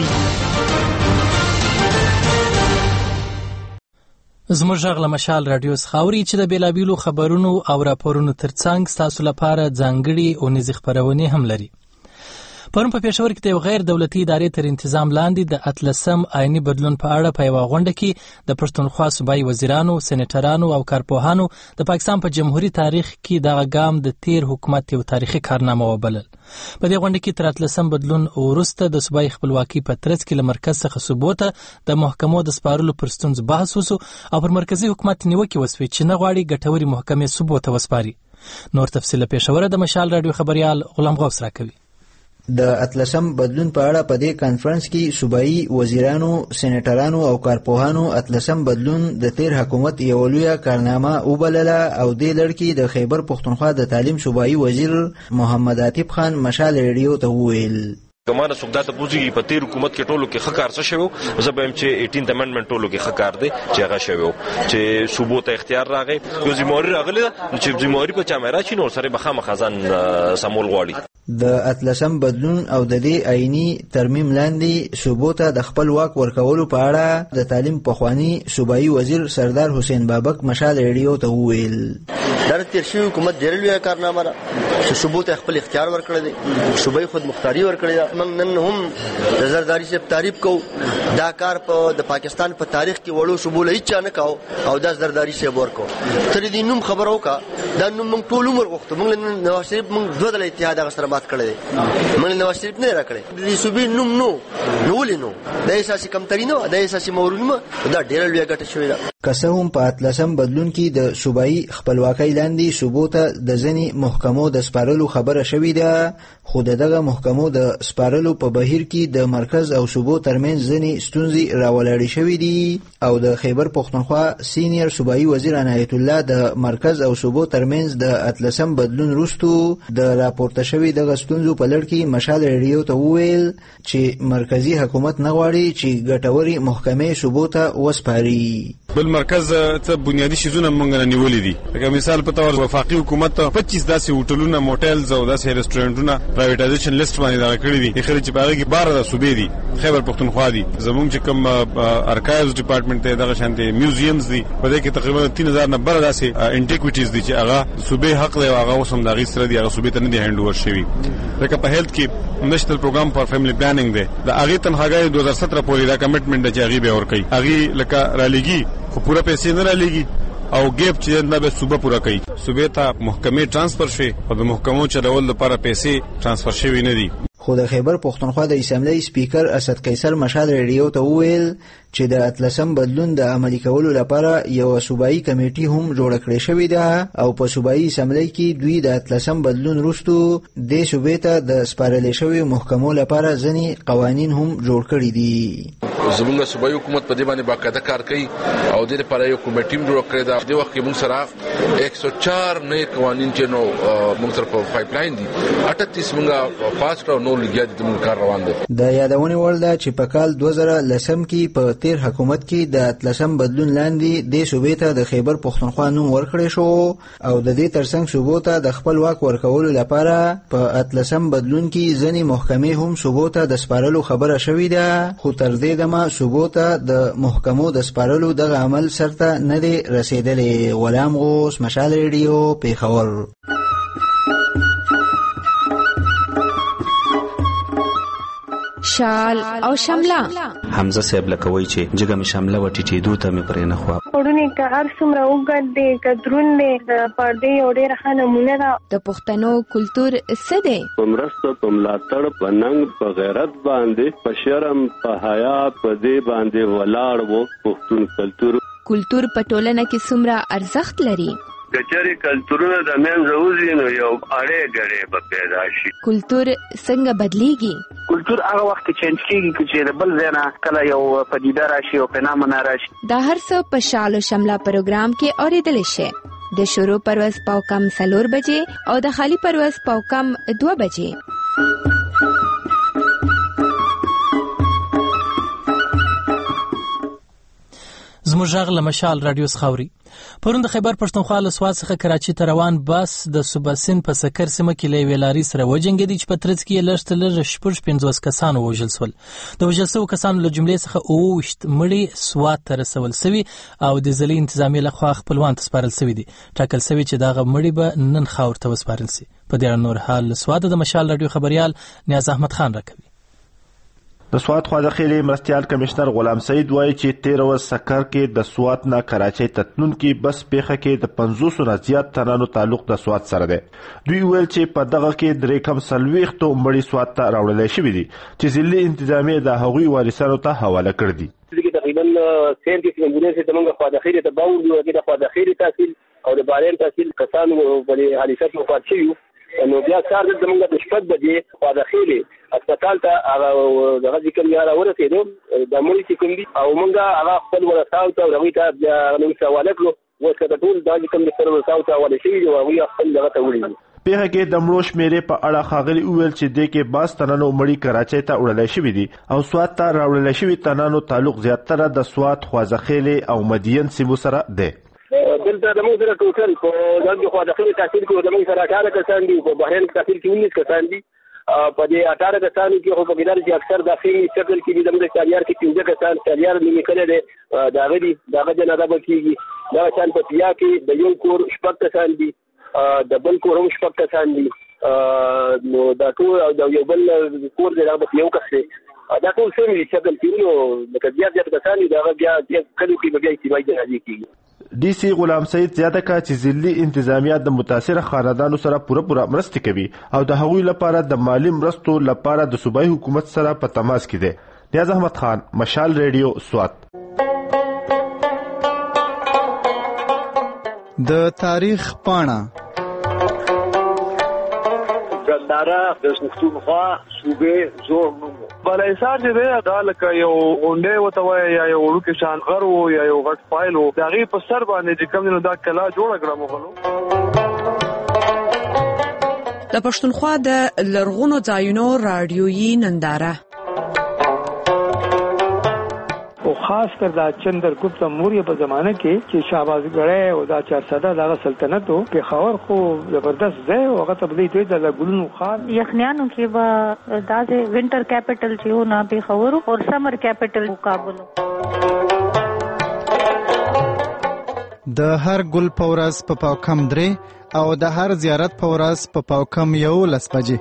زموږ غږ له مشال رادیو څخه چې د بیلابیلو خبرونو او راپورونو ترڅنګ تاسو لپاره ځانګړي او نزي خبرونه هم لري. پرون په پېښور کې د غیر دولتي ادارې تر انتظام لاندې د اتلسم آئینی بدلون په اړه په یو غونډه کې د پښتونخوا صوبایي وزیرانو، سېنیټرانو او کارپوهانو د پاکستان په جمهوریت تاریخ کې دغه ګام د تیر حکومت یو تاریخي کارنامه وبلل. په دې غونډه کې تر اتلسم بدلون وروسته د صوبایي خپلواکي په ترڅ کې له مرکز څخه صوبو ته د محکمو د سپارلو پر ستونزو بحث وشو او پر مرکزی حکومت نیوکې وسوې چې نه غواړي ګټوري محکمې صوبو ته وسپاري. نور تفصیل پېښور د مشال رادیو خبريال غلام غوث راکوي. د اتلسم بدلون په اړه په دې کانفرنس کې صوبایي وزیرانو، سېنیټرانو او کارپوهانو اتلسم بدلون د تیر حکومت یو لویه کارنامه وبلله او دې لړ کې د خیبر پښتونخوا د تعلیم صوبایي وزیر محمد عاطف خان مشال ریډیو ته وویل کمانه سوګدا ته پوزي په تیر حکومت کې ټولو کې خکار څه شوی زبم چې 18th امندمنت ټولو کې خکار دی چې هغه شوی چې صوبو ته اختیار راغی یو ذمہواری راغلی چې ذمہواری په چا مې راشي نو سره بخا مخزن سمول غواړي. د اتلسم بدلون او د دې آئینی ترمیم لاندې صوبو ته د خپل واک ورکولو په اړه د تعلیم پخوانی صوبایي وزیر سردار حسین بابک مشال ریډیو ته وویل در تیر شوی حکومت ډېر لوی کارنامه ده چې صوبو ته خپل اختیار ورکړی دی، صوبایي خود مختاری ورکړی ده. موږ نن هم د زرداری صاحب تعریف کوو، دا کار په د پاکستان په تاریخ کې وړو صوبو له هیچا نه کاو او دا زرداری صاحب ورکو. تر دې نوم خبرو کا دا نوم موږ ټول عمر غوښتو. موږ نواز شریف موږ دوه د اتحاد غسر مات کړی دی، موږ نواز شریف نه راکړی. د صوبې نوم نو ولینو د اساسي کمترینو د اساسي مورونو دا ډېر لوی ګټه شوې ده. که څه هم په اتلسم بدلون کې د صوبایي خپلواکۍ لاندې صوبو ته د ځینې محکمو د سپارلو خبره شوې ده، خو دغه محکمو د سپارلو په بهیر کې د مرکز او صوبو ترمنځ ځینې ستونزې راولاړې شوې دي او د خیبر پښتونخوا سینیر صوبایي وزیر عنایت الله د مرکز او صوبو ترمنځ د اتلسم بدلون وروسته د راپورته شوې دغه ستونزو په لړ کې مشال ریډیو ته وویل چې مرکزی حکومت نه غواړي چې ګټوري محکمې صوبو ته وسپاري. بل مرکز ته بنیادی شیزونه مونږ نه نیولې دي. لکه مثال په تور وفاقي حکومت 25 داسې هوټلونه موټلز او داسې ریسټورانټونه پرایویټایزیشن لیست باندې دا کړی دي. د خلک چې باغې کې 12 صوبې دي، خیبر پختونخوا دي، زمونږ چې کوم ارکایوز ډپارټمنټ ته دغه شانتي میوزیمز دي، په دې کې تقریبا 3000 نه بر داسې انټیکویټیز دي چې هغه صوبې حق دی او هغه اوسم دغه سره دي، هغه صوبې ته نه دي هند اوور شوی. لکه په هیلث کې نېشنل پروګرام فار فیملی پلانینګ دی، دا هغه تنخواګي 2017 پورې دا کمټمنټ دی چې هغه به ور کوي. هغه لکه رالېږي خو پوره پیسې نه رالېږي او ګیپ چې نه به صوبه پوره کوي. صوبې ته محکمې ترانسفر شي او د محکمو چلول لپاره پیسې ترانسفر شوی نه دي. خو د خیبر پختونخوا د اسمبلی سپیکر اسد قیصر مشال ریډیو ته وویل چې د اتلسم بدلون د عملي کولو لپاره یو صوبایي کمیټي هم جوړه کړې شوې ده او په صوبایي اسمبلی کې دوی د اتلسم بدلون وروسته د صوبې ته د سپارلې شویو محکمو لپاره ځینې قوانین هم جوړ کړي دي. زموږ صوبایي حکومت په دې باندې باقاعده کار کوي او د لپاره یو کمیټي جوړ کړی ده. د وخت کې موږ سره 104 نوي قوانین چې نو موږ سره په پایپ لاین دي، 38 موږ پاس کړو، نو لګیا دي موږ کار روان دي. د یادونې وړ ده چې په کال 2010 کې په تیر حکومت کې د اتلسم بدلون لاندې د صوبې ته د خیبر پختونخوا نوم ورکړی شو او د دې ترڅنګ صوبو ته د خپل واک ورکولو لپاره په اتلسم بدلون کې ځینې محکمې هم صوبو ته د سپارلو خبره شوې ده. خو تر دې دمه صوبو ته د محکمو د سپارلو دغه عمل سرته نه دی رسیدلی. غلام غوث، مشال ریډیو، پیښور. شال او شمله حمزه صاحب لکوي چې جګه می شمله وټی ټیدو ته می پرې نه خو پړونی که هر څومره وګد دی کدرون دی د پردې اورې رخه نمونه ده. د پښتنو کلچر څه دی؟ پمرسته پملاتړ پننګ په غیرت باندې په شرم په حیا په دې باندې ولاړ وو پښتون کلچر په ټولنه کې څومره ارزښت لري؟ کچري کلتورونه د منځه وځي نو یو اړې ګړې به پیدا شي. کلچر څنګه بدلیږي؟ کلچر هغه وخت چینج کیږي چې د بل ځای نه کله یو پدیده راشي او فنامنا راشي. دا هر څه په شال او شمله پروګرام کې اوریدل شي. د شروع پرواز پاوکم 4 بجې او د خالی پرواز پاوکم 2 بجې. زموږ غږ له مشال رادیو څخه پرون د خیبر پښتونخوا له سوات څخه کراچي ته روان بس د صوبه سند په سکر سیمه کې له ویلاري سره وجنګېدی چې په ترڅ کې لږ تر لږه 50 کسان وژل شول. د وژل شوو کسانو له جملې څخه 29 مړي سوات ته رسول شوي او د ځلي انتظامی لخوا خپلوان ته سپارل شوي دي. ټاکل شوي چې دغه مړي به نن خاور ته وسپارل شي. په دې نور حال سوات د مشال رادیو خبريال نیاز احمد خان راکوي. د سوات خواځخیلي مرستيال کمشنر غلام سعید وایي چې 13 سکر کې د سوات نه کراچۍ تتنون کې بس پیخه کې د 500 نه زیات تنانو تعلق د سوات سره دی. دوی ویل چې په دغه کې درې کم سلويختو مړي سوات ته راوړل شوی دي چې ځلې انتظامیه د هغوی وارثانو ته حواله کړ دي. تقریبا 30 امبولانس ته موږ خواځخیلي ته باور دی چې د خواځخیلي تحصیل او د بارین تحصیل کسانو په حادثه کې وفات شوي نو بیا کار د موږ د شپږ بجې خواځخیلي هسپتال ته هغه ذکر یا ورسېدو د مړي چې کوم دي او موږ هغه خپل ورساو ته هغوی ته بیا موږ حواله کړو. اوس که د ټول دا چې کوم د سر ورساو ته حواله شوي دي هغوی خپل دغه ته وړي. پیغه کې د مړو شمیرې په اړه ښاغلي وویل چې دې کې باز تنانو مړي کراچۍ ته وړل شوي دي او سوات ته راوړل شوي تنانو تعلق زیاتره د سوات خواځخیلي او مدین سیمو سره دی. دلته د موږ سره ټوټل په دغه خواځخیلي تحصیل کې د موږ سره 18 کسان دي، په بحرین تحصیل کې 19 کسان دي. په دې 18 کسانو کې خو په ګدار چې اکثر داخلي شکل کې دي، د چاریار کې 15 کسان چاریار نیمه کړي دي دا غدي دغه جنازه بکیږي. دا شان په پیا کې د یو کور شپږ کسان دي، د بل کور هم شپږ کسان دي. نو دا ټول او د یو بل کور دی هغه یو کس دی. دا ټول سمې شکل کې نو د زیات کسان دي دا بیا کله کې بیا ایستوای جنازه کیږي. ډي سي غلام سعید زیاته کړه چې ځلي انتظامیه د متاثره خاندانو سره پوره مرسته کوي او د هغوی لپاره د مالی مرستو لپاره د صوبایي حکومت سره په تماس کې دی. نیاز احمد خان، مشال ریډیو، سوات. د تاریخ پاڼه ګنداره د پښتونخوا صوبې زوړ نوم بلایسار چې دی دا لکه یو اونډې وته وای یا یو وړوکی شان غر و یا یو غټ فایل و د هغې په سر باندې چې کوم دی دا کلا جوړه کړه مغلو. د پښتونخوا د لرغونو ځایونو راډیویي ننداره او خاص کر دا چندرګپت موریا په زمانه کې چې شهبازګړی او دا 400 دغه سلطنت او پېښور خو زبردست ځای او هغه ته بلی دوی د ګلونو خار یخنیانو کې به دا د وینټر کیپټل چې و نه پېښور او سمر کیپټل کابل. د هر ګل په ورځ په پاوکم 3 او د هر زیارت په ورځ په پاوکم 11 بجې.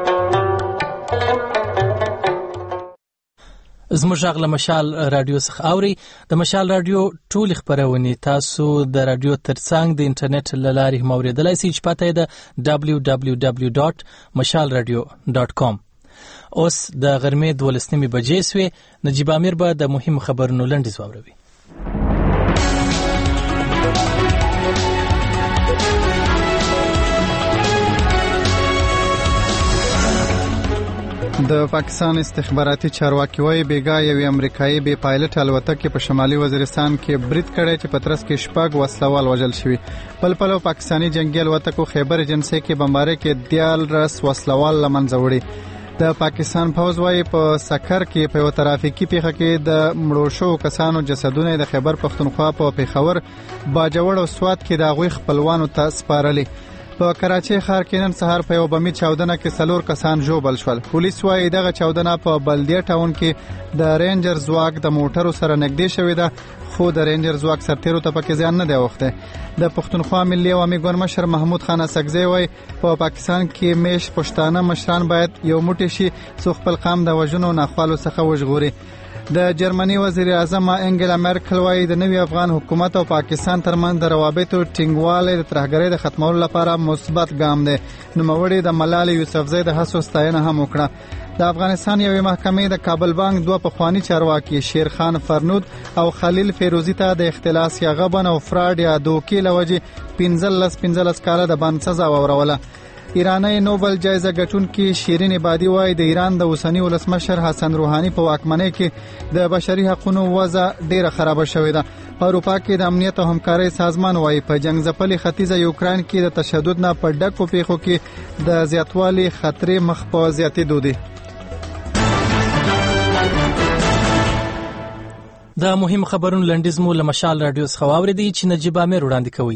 زموږ غږ له مشال رادیو څخه اوري. د مشال رادیو ټول خبرونه تاسو د رادیو ترڅنګ د انټرنیټ له لارې موریدلای شئ چې پته ده www.mashalradio.com. اوس د غرمې 12 بجې سوې. نجیب امیر به د مهم خبرونو لنډیز واوروي. د پاکستان استخباراتي چارواکي وايي بیګا یو امریکایي بي پایلټ الوتکه په شمالي وزیرستان کې برید کړی چې پترس کې شپږ وسلوال وژل شوی. پلپلو پاکستانی جنگي الوتکو خیبر ایجنسی کې بمبارۍ کې 13 وسلوال لمنځه وړي. د پاکستان فوج وايي په سکر کې په ترافیکي پیښه کې د مړو شو کسانو جسدونه د خیبر پختونخوا په پیښور باجوړ او سوات کې د غوي خپلوانو ته سپارلي. په کراچۍ ښار کې نن سهار په یو بمي چاودنه کې 4 کسان ژوبل شول. پولیس وايي دغه چاودنه په بلدیه ټاون کې د رینجر ځواک د موټرو سره نږدې شوې ده، خو د رینجر ځواک سرتیرو ته پکې ځان نه دی اوخته. د پښتونخوا ملي عوامي ګوند مشر محمود خان اسکزی وايي په پاکستان کې میش پښتانه مشران باید یو موټی شي څو خپل قام د وژنو ناخوالو څخه وژغوري. د جرمني وزیر اعظم انګلا مرکل وايي د نوي افغان حکومت او پاکستان ترمنځ د روابطو ټینګوالی د ترهګرۍ د ختمولو لپاره مثبت ګام دی. نوموړي د ملالۍ یوسفزۍ د هڅو ستاینه هم وکړه. د افغانستان یوې محکمې د کابل بانک 2 پخوانی چارواکي شیرخان فرنود او خلیل فیروزی ته د اختلاس یا غبن او فراډ یا دوکې لوجې 15 کاله د بند سزا وروله. ایرانی نوبل جایزه ګټونکي شیرین عبادی وايي د ایران د اوسنی ولسمشر حسن روحانی په واکمنۍ کې د بشري حقوقو وضع ډیره خراب شوې ده. په اروپا کې د امنیت او همکارۍ سازمان وايي په جنگ ځپلي ختیځه یوکران کې د تشدد نه په ډکو پیښو کې د زیاتوالي خطر مخ په زیاتېدو دي. د مهم خبرونو لنډیز مو له مشال رادیو څخه واوریدي چې نجیب امیر وړاندې کوي.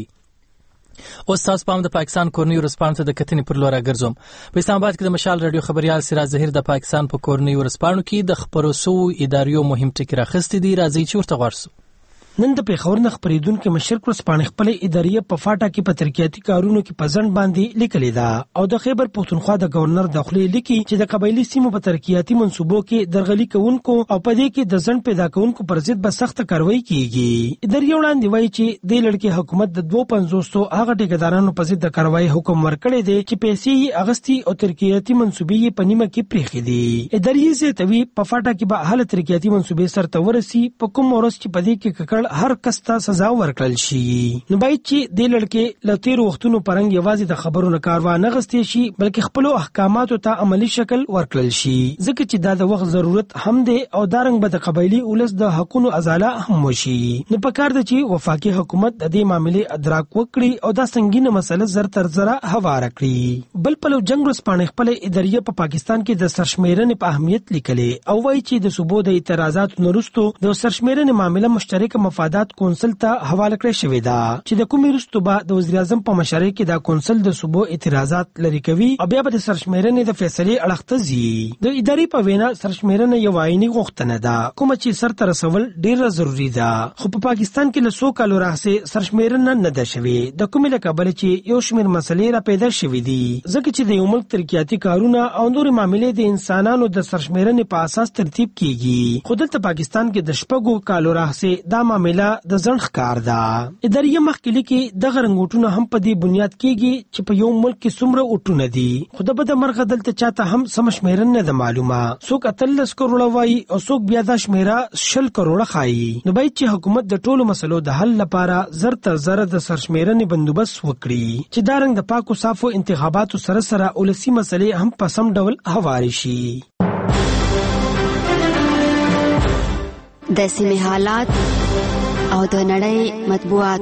اوس تاسو په د پاکستان کورنۍ ورسپانو ته د کتنې پر لور راګرځوم. په اسلام آباد کې د مشال رادیو خبريال سراج ظهیر د پاکستان په کورنۍ ورسپانو کې د خبرو سو اداریو مهم ټکی راخستې دي. راځي چې ورته ورسو. نن د پیښور نه خبرېدونکو مشرک ورسپانې خپل ادارې په فاټا کې په ترقیاتي کارونو کې پزند باندې لیکلې ده او د خیبر پختونخوا د گورنر داخلي لیکي چې د قبایلی سیمو په ترقیاتي منصوبو کې درغلي کوونکو او په دې کې د ځند پیدا کوونکو پر ضد به سخت کاروایی کیږي. ادارې وړاندې وایي چې د لړکی حکومت د 2500 هغه ټیکدارانو په ضد د کاروایی حکم ورکړی دی چې پیسې یې اغستی او ترقیاتي منصوبې یې په نیمه کې پریښې دي. ادارې زیاتوي په فاټا کې به هله ترقیاتي منصوبې سره ورسي په کوم ورځ چې په دې کې ککړ هر کس ته سزا ورکړل شي. نو باید چې د لړکې له تیر وختونو پرنګ یوازې د خبرونو کاروان نه غستې شي بلکې خپل احکاماتو ته عملی شکل ورکړل شي ځکه چې دا د وخت ضرورت هم دی او دارنګ به د قبایلی اولس د حقوقو ازاله هم وشي. نو پکار دی چې وفاقي حکومت د دې معاملې ادراک وکړي او دا سنگینه مسله زر تر زره هواره کړي. بل په جنگ ورسپانې خپل ادارې په پاکستان کې د سرشمیرنې په اهمیت لیکلې او وایي چې د صوبو د اعتراضاتو وروسته د سرشمیرنې معاملې مشترک مفادات کونسل ته حواله کړې شوې ده چې د کومې وروسته به د وزیر اعظم په مشرۍ کې دا کونسل د صوبو اعتراضات لري کوي او بیا به د سرشمیرنې د فیصلې اړخ ته ځي. د ادارې په وینا سرشمیرنه یو عیني غوښتنه ده کوم چې سر ته رسول ډیره ضروری ده خو په پاکستان کې له 100 کالو راهیسې سرشمیرنه نه ده شوې د کومې له کبل چې یو شمېر مسلې را پیدا شوې دي ځکه چې د یو ملک ترقیاتي کارونه او نور معاملې د انسانانو د سرشمیرنې په اساس ترتیب کیږي. خو دلته پاکستان کې د شپږو کالو راهیسې دا معاملې د ځنډ کار ده. ادارې مخکې لیکي دغه رنګوټونه هم په دې بنیاد کېږي چې په یو ملک کې څومره اوټونه دي خو د بده مرغه دلته چاته هم سم شمیرنه نه ده معلومه. څوک 13 کروڑه وایي او څوک بیا دا شمیره 10 کروڑه ښایي. نو باید چې حکومت د ټولو مسلو د حل لپاره زر تر زر د سرشمیرنې بندوبست وکړي چې دا رنګ د پاکو صافو انتخاباتو سره سره ولسی مسلې هم په سم ډول هواري شي. د سیمې حالات او د نړۍ مطبوعات.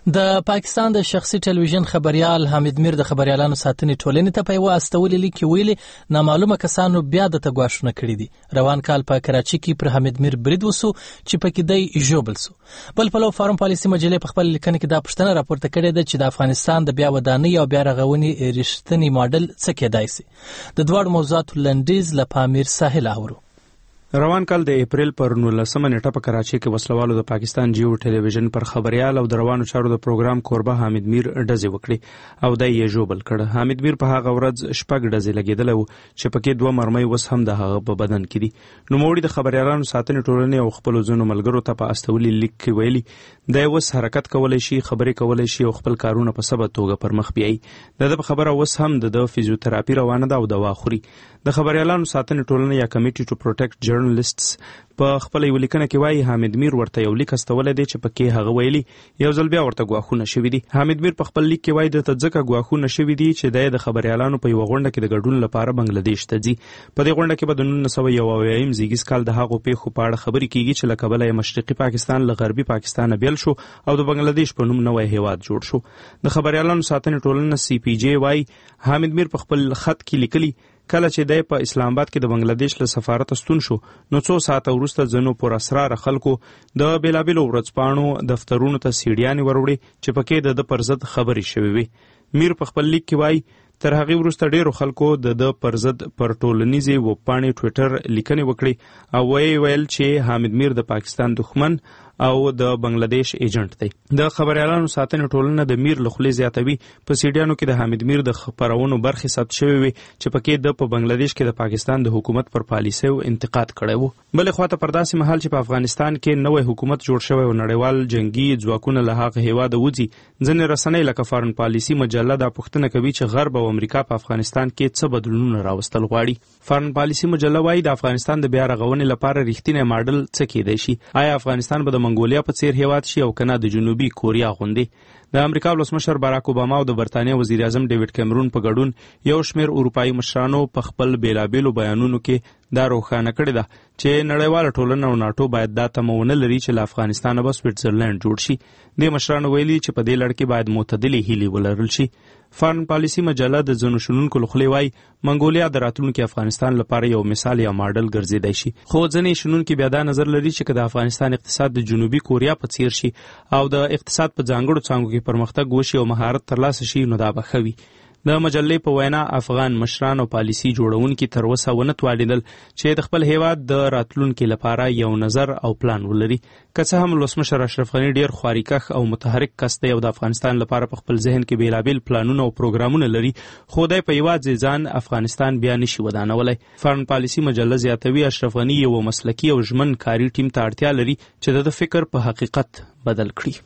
د پاکستان د شخصي ټلویزیون خبريال حامد میر د خبريالانو ساتنې ټولنې ته په یو استولې لیک ویلي نامعلومه کسانو بیا د تګواښونه کړی دي. روان کال په کراچي کې پر حامد میر برید وسو چې پکې دی ژوبل سو. بل پلو فارم پالیسي مجلې په خپل لیکنه کې دا پوښتنه راپورته کړې ده چې د افغانستان د بیا ودانۍ او بیا رغونې رښتینی ماډل څه کېدای سي. د دوړ موضوعاتو لنډیز له پامیر ساحل اورو. روان کال د اپریل پر 19 نیټه په کراچي کې وسلوالو د پاکستان جیو ټلویزیون پر خبريال او د روانو چارو د پروګرام کوربه حامد میر ډزې وکړي او د یې ژوبل کړ. حامد میر په هغه ورځ شپږ ډزې لګیدل او چې پکې دوه مرمۍ وس هم د هغه په بدن کې دي. نو موړي د خبريالانو ساتنې ټولنې او خپل ځونو ملګرو ته په استولې لیک کې ویلي د اوس حرکت کولای شي، خبرې کولای شي او خپل کارونه په ثبت توګه پر مخ بیاي. د خبره اوس هم د فزیوتراپي روانه ده او دوا خوري. د خبريالانو ساتنې ټولنې یا کمیټي ټو پروټیکټ جرنالستس په خپل یو لیکنه کې وایي حامد میر ورته یو لیک استولې دی چې پکې هغه ویلي یو ځل بیا ورته ګواښونه شوي دي. حامد میر په خپل لیک کې وایي د ځکه ګواښونه شوي دي چې د خبريالانو په یو غونډه کې د ګډون لپاره بنگلاديش ته ځي. په دې غونډه کې به د 1991 زیږیز کال د هغو پیښو په اړه خبرې کیږي چې له کبله مشرقي پاکستان له غربي پاکستان بیل شو او د بنگلاديش په نوم نوې هیواد جوړ شو. د خبريالانو ساتنې ټولنه سی پی جی وایي حامد میر په خپل خط کې لیکلي کله چې د په اسلام آباد کې د بنگلاديش له سفارت ستون شو نو څو ساعت وروسته ځنو پر اسرار خلکو د بیلابیلو ورځپاڼو دفترونو ته سیډیانې وروړي چې پکې د پرزد خبرې شوي وي. میر په خپل لیک کې وایي تر هغه وروسته ډیرو خلکو د پرزد پر ټولنیزې وپاڼې ټویټر لیکنې وکړي او ویل چې حامد میر د پاکستان دښمن او د بنگلاديش ایجنټ دی. د خبريالانو ساتنې ټولنه د میر لخلې زیاتوي په سیډیانو کې د حامد میر د خبرونو برخې ثبت شوی وي چې پکې د په بنگلاديش کې د پاکستان د حکومت پر پالیسي او انتقاد کړی وو. بل خواته پر داسې مهال چې په افغانستان کې نوې حکومت جوړ شوی او نړیوال جنگي ځواکونه له هغه هیواده وځي ځنې رسنۍ لکه فارن پالیسي مجله دا پوښتنه کوي چې غرب او امریکا په افغانستان کې څه بدلونونه راوستل غواړي. فارن پالیسي مجله وایي د افغانستان د بیا رغونې لپاره رښتینی ماډل څه کېدای شي. آیا افغانستان به د منګولیا په څیر هیواد شي او کنه د جنوبي کوریا غوندې؟ د امریکا ولسمشر باراک اوباما او د برتانیا وزیر اعظم ډیوډ کیمرون په ګډون یو شمېر اروپایي مشرانو په خپل بیلابیلو بیانونو کې دا روښانه کړې ده چې نړیواله ټولنه او ناټو باید دا تمه ونه لري چې له افغانستانه به سویټزرلند جوړ شي. د مشرانو ویلي چې په دې لړ کې باید معتدلې هیلې ولرل شي. فارن پالیسي مجله د ځینو شنونکو لخوا وایي منګولیا د راتلونکي افغانستان لپاره یو مثال یا ماډل ګرځیدای شي. خو ځینې شنونکي بیا دا نظر لري چې که د افغانستان اقتصاد د جنوبي کوریا په څیر شي او د اقتصاد په ځانګړو څانګو کې پرمختګ وشي او مهارت ترلاسه شي نو دا به ښه وي. د مجلې په وینا افغان مشران او پالیسي جوړونکي تر اوسه ونه توانېدل چې د خپل هیواد د راتلونکي لپاره یو نظر او پلان ولري. که څه هم ولسمشر اشرف غني ډیر خواریکښ او متحرک کس دی او د افغانستان لپاره په خپل ذهن کې بیلابیل پلانونه او پروګرامونه لري خو دی په یوازې ځان افغانستان بیا نشي ودانولی. فارن پالیسي مجله زیاتوي اشرف غني یو مسلکي او ژمن کاري ټیم ته اړتیا لري چې د فکر په حقیقت بدل کړي.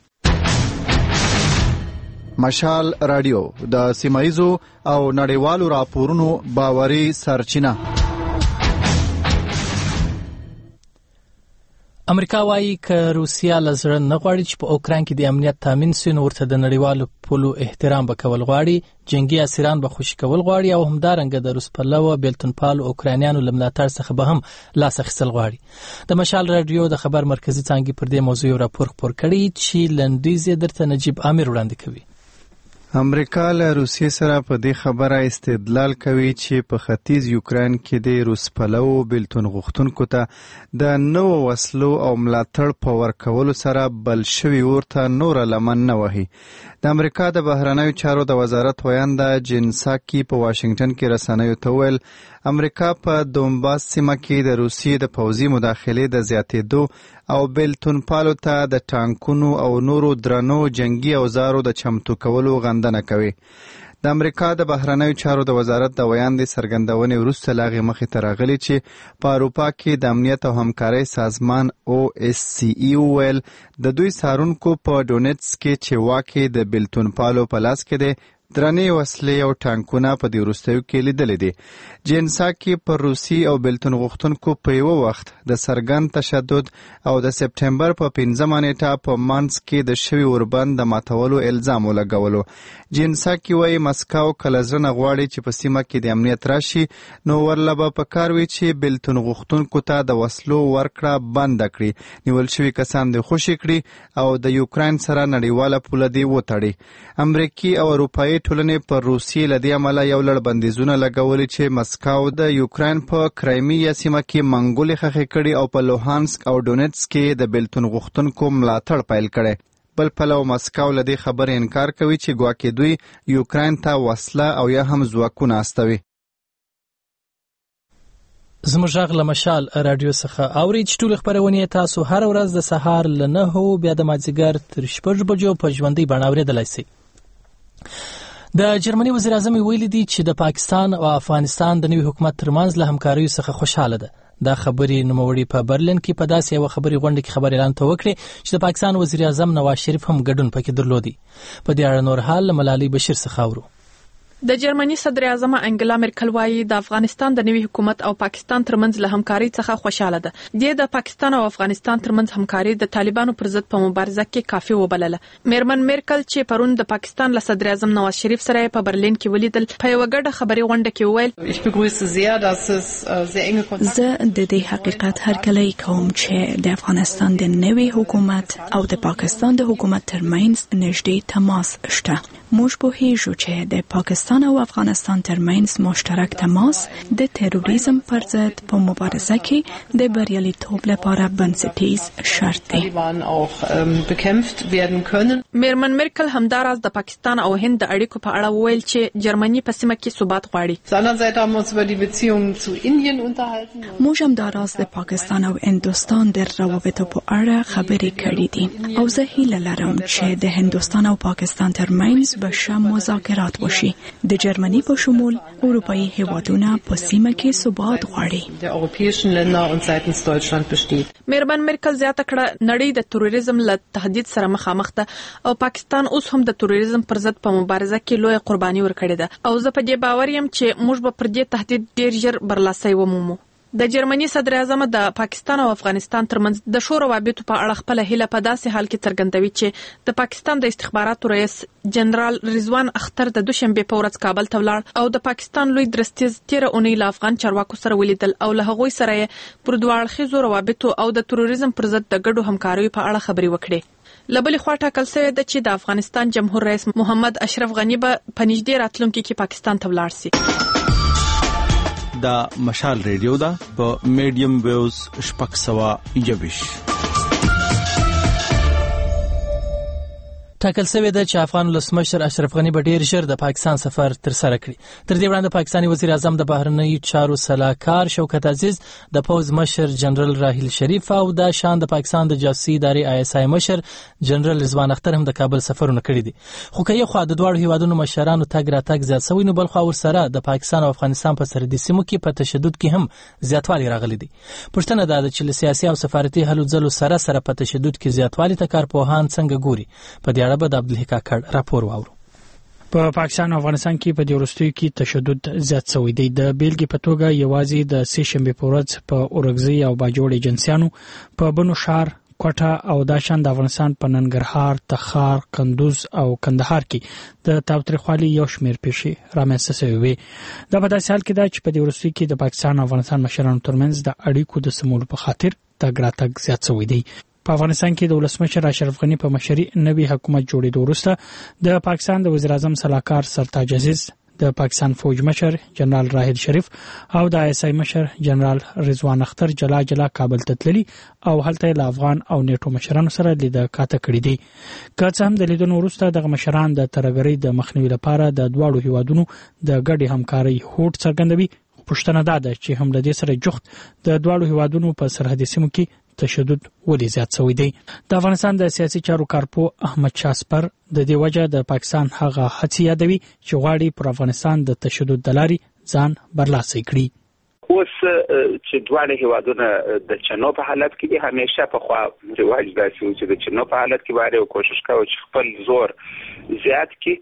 مشال رادیو د سیمایزو او نړیوالو راپورونو باوري سرچینه. امریکا وايي که روسیا لزړه نه غواړي چې په اوکران کې د امنیت تامین شي نو ورته د نړیوالو پولو احترام وکول غواړي، جنگي اسیران به خوشي کول غواړي او همدارنګه د روس پلوه بیلتونپالو اوکرانیانو لملاتړ څخه به هم لاس اخیستل غواړي. د مشال رادیو د خبر مرکزی څانګې پر دې موضوع راپور خپور کړی چې لنډیز درته نجیب عامر وړاندې کوي. امریکا له روسیې سره په دې خبره استدلال کوي چې په ختیځ یوکران کې د روس پلوو بیلتون غوښتونکو ته د نوو وسلو او ملاتړ په ورکولو سره بل شوي ورته نوره لمن نه وهي. د امریکا د بهرنیو چارو د وزارت ویانده جین ساکی په واشنگټن کې رسنیو ته وویل امریکا په دونباس سیمه کې د روسیې د پوځي مداخلې د زیاتېدو او بیلتونپالو ته د ټانکونو او نورو درنو جنگي اوزارو د چمتو کولو غندنه کوي. د امریکا د بهرنیو چارو د وزارت د ویاندې څرګندونې وروسته له هغې مخې ته راغلي چې په اروپا کې د امنیت او همکارۍ سازمان OSCE وویل د دوی څارونکو په ډونیټس کې چې واک د بیلتونپالو په لاس کې دی درنې وسلې او ټانکونه په دې وروستیو کې لیدلې دي. جنسا کې پر روسي او بېلتون غوښتونکو په یو وخت د څرګند تشدد او د سپټمبر په 15 نیټه په مانس کې د شوي اوربند د ماتولو الزام ولګولو. جنسا کې وایي مسکو کله زړه نه غواړي چې په سیمه کې د امنیت راشي، نو ورله به پکار وي چې بېلتون غوښتونکو ته د وسلو ورکړه بنده کړي، نیول شوي کسان دې خوشي کړي او د یوکراین سره نړیواله پوله دې وتړي. امریکي او اروپایي ټولنې پر روسیې له دې امله یو لړ بندیزونه لګولي چې مسکو د یوکراین په کرایمیا سیمه کې منګولې خښې کړي او په لوهانسک او ډونیټسک کې د بېلتون غوښتونکو ملاتړ پیل کړی. بل پلو مسکو له دې خبرې انکار کوي چې ګواکې دوی یوکراین ته وسله او یا هم ځواکونه استوي. زموږ غږ له مشال رادیو څخه اوري چې ټول خبرونه تاسو هر ورځ د سهار له 9 بیا د مازیګر تر 6 بجو په ژوندۍ بڼه اورېدلای شئ. د جرمني وزیر اعظم ویلي دی چې د پاکستان او افغانستان د نوي حکومت ترمنځ له همکارۍ څخه خوشاله ده. دا خبرې نوموړي په برلین کې په داسې یو خبري غونډه کې خبر اعلان وکړي چې د پاکستان وزیر اعظم نواز شریف هم ګډون پکې درلودي. په دې اړه نور حال ملالۍ بشیر څخه اورو. د جرمني صدر اعظم انګلا مرکل وايي د افغانستان د نوي حکومت او پاکستان ترمنځ له همکارۍ څخه خوشاله ده. د پاکستان او افغانستان ترمنځ همکاري د طالبانو پر ضد په مبارزه کې کافي وبلله. میرمن مرکل چې پرون د پاکستان له صدر اعظم نواز شریف سره په برلین کې ولیدل، په یو ګډه خبري غونډه کې وویل زه د دې حقیقت هرکلی کوم چې د افغانستان د نوي حکومت او د پاکستان د حکومت ترمنځ نږدې تماس شته. موږ پوهیږو چې د پاکستان او افغانستان ترمنځ مشترک تماس د تروریزم پر ضد په مبارزه کې د بریالیتوب لپاره بنسټیز شرط دی. میرمن مرکل همداراز د پاکستان او هند د اړیکو په اړه وویل چې جرمني په سیمه کې ثبات غواړي. موږ همداراز د پاکستان او هندوستان د روابطو په اړه خبرې کړې دي او زه هیله لرم چې د هندوستان او پاکستان ترمنځ به ښه مذاکرات وشي. د جرمني په شمول اروپایي هیوادونه په سیمه کې ثبات غواړي. میرمن مرکل زیاته کړه نړۍ د تروریزم له تهدید سره مخامخ ده او پاکستان اوس هم د تروریزم پر ضد په مبارزه کې لوی قرباني ورکړې ده او زه په دې باور یم چې موږ به پر دې تهدید ډیر ژر برلاسي ومومو. د جرمني صدر اعظم د پاکستان او افغانستان ترمنځ د شور روابطو په اړه خپل هیله په داسې حال کې څرګندوي چې د پاکستان د استخباراتو رئیس جنرال رضوان اختر د دوشنبه په ورځ کابل ته ولاړ او د پاکستان لوی درستیز 13 اونۍ له افغان چارواکو سره ولیدل او له هغوی سره پر دوه اړخیزو روابطو او د تروریزم پر ضد د ګډو همکاریو په اړه خبرې وکړې. لبل خوا ټاکل شوی ده چې د افغانستان جمهور رئیس محمد اشرف غنی به په نږدې راتلونکي کې پاکستان ته ولاړ شي. دا مشال ریډیو دا په میډیم ویوز 621. ټاکل شوی ده چې افغان ولسمشر اشرف غنی به ډیر ژر د پاکستان سفر تر سره کړي. تر دې وړاندې پاکستاني وزیر اعظم د بهرنیو چارو سلاکار شوکت عزیز، د پوز مشر جنرال راحیل شریف او د شان د پاکستان د جاسوسي ادارې ISI مشر جنرال رضوان اختر هم د کابل سفرونه کړي دي. خو که یو خوا د دوه هیوادونو مشرانو تګ راتګ زیات شوی، نو بل خوا ورسره د پاکستان او افغانستان په سرحدي سیمو کې په تشدد کې هم زیاتوالی راغلی دی. پوښتنه ده چې له سیاسي او سفارتي هلو ځلو سره په تشدد کې زیاتوالی ته کارپوهان څنګه ګوري. په دې اړه د عبدالحق کاکړ راپور واورو. په پاکستان او افغانستان کې په دې وروستیو کې تشدد زیات شوی دی. د بیلګې په توګه یوازې د سې شنبې په ورځ په اورګزۍ او باجوړ ایجنسیانو په بنو شهر، کوټه او داشان د افغانستان په ننګرهار، تخار، کندوز او کندهار کې د تاوتریخوالي یو شمېر پیښې رامنځته شوې وې. دا په داسې حال کې ده چې په دې وروستیو کې د پاکستان او افغانستان مشرانو ترمنځ د اړیکو د سمولو په خاطر تګ راتګ زیات شوی دی. په افغانستان کې د ولسمشر اشرف غنی په مشرۍ نوي حکومت جوړېدو وروسته د پاکستان د وزیر اعظم سلاکار سرتاج عزیز، د پاکستان فوج مشر جنرال راحیل شریف او د ISI مشر جنرال رضوان اختر جلا کابل ته تللي او هلته له افغان او نیټو مشرانو سره لیدل کاته کړي دي. که څه هم د لیدنو وروسته دغه مشران د ترهګرۍ د مخنیوي لپاره د دواړو هیوادونو د ګډې همکارۍ هوډ څرګندوي. پوښتنه ده چې هم له دې سره جوخت د دواړو هیوادونو په سرحدي سیمو کې تشدد ولې زیات شوی دی. د افغانستان د سیاسي چارو کارپو احمد شاه سپر د دې وجه د پاکستان هغه هڅې یادوي چې غواړي پر افغانستان د تشدد د لارې ځان برلاسي کړي. اوس چې دواړه هیوادونه د چنو په حالت کې دي، همیشه په خوا رواج داسې و چې د چنو په حالت کې باید کوشش کوو چې خپل زور زیات کړي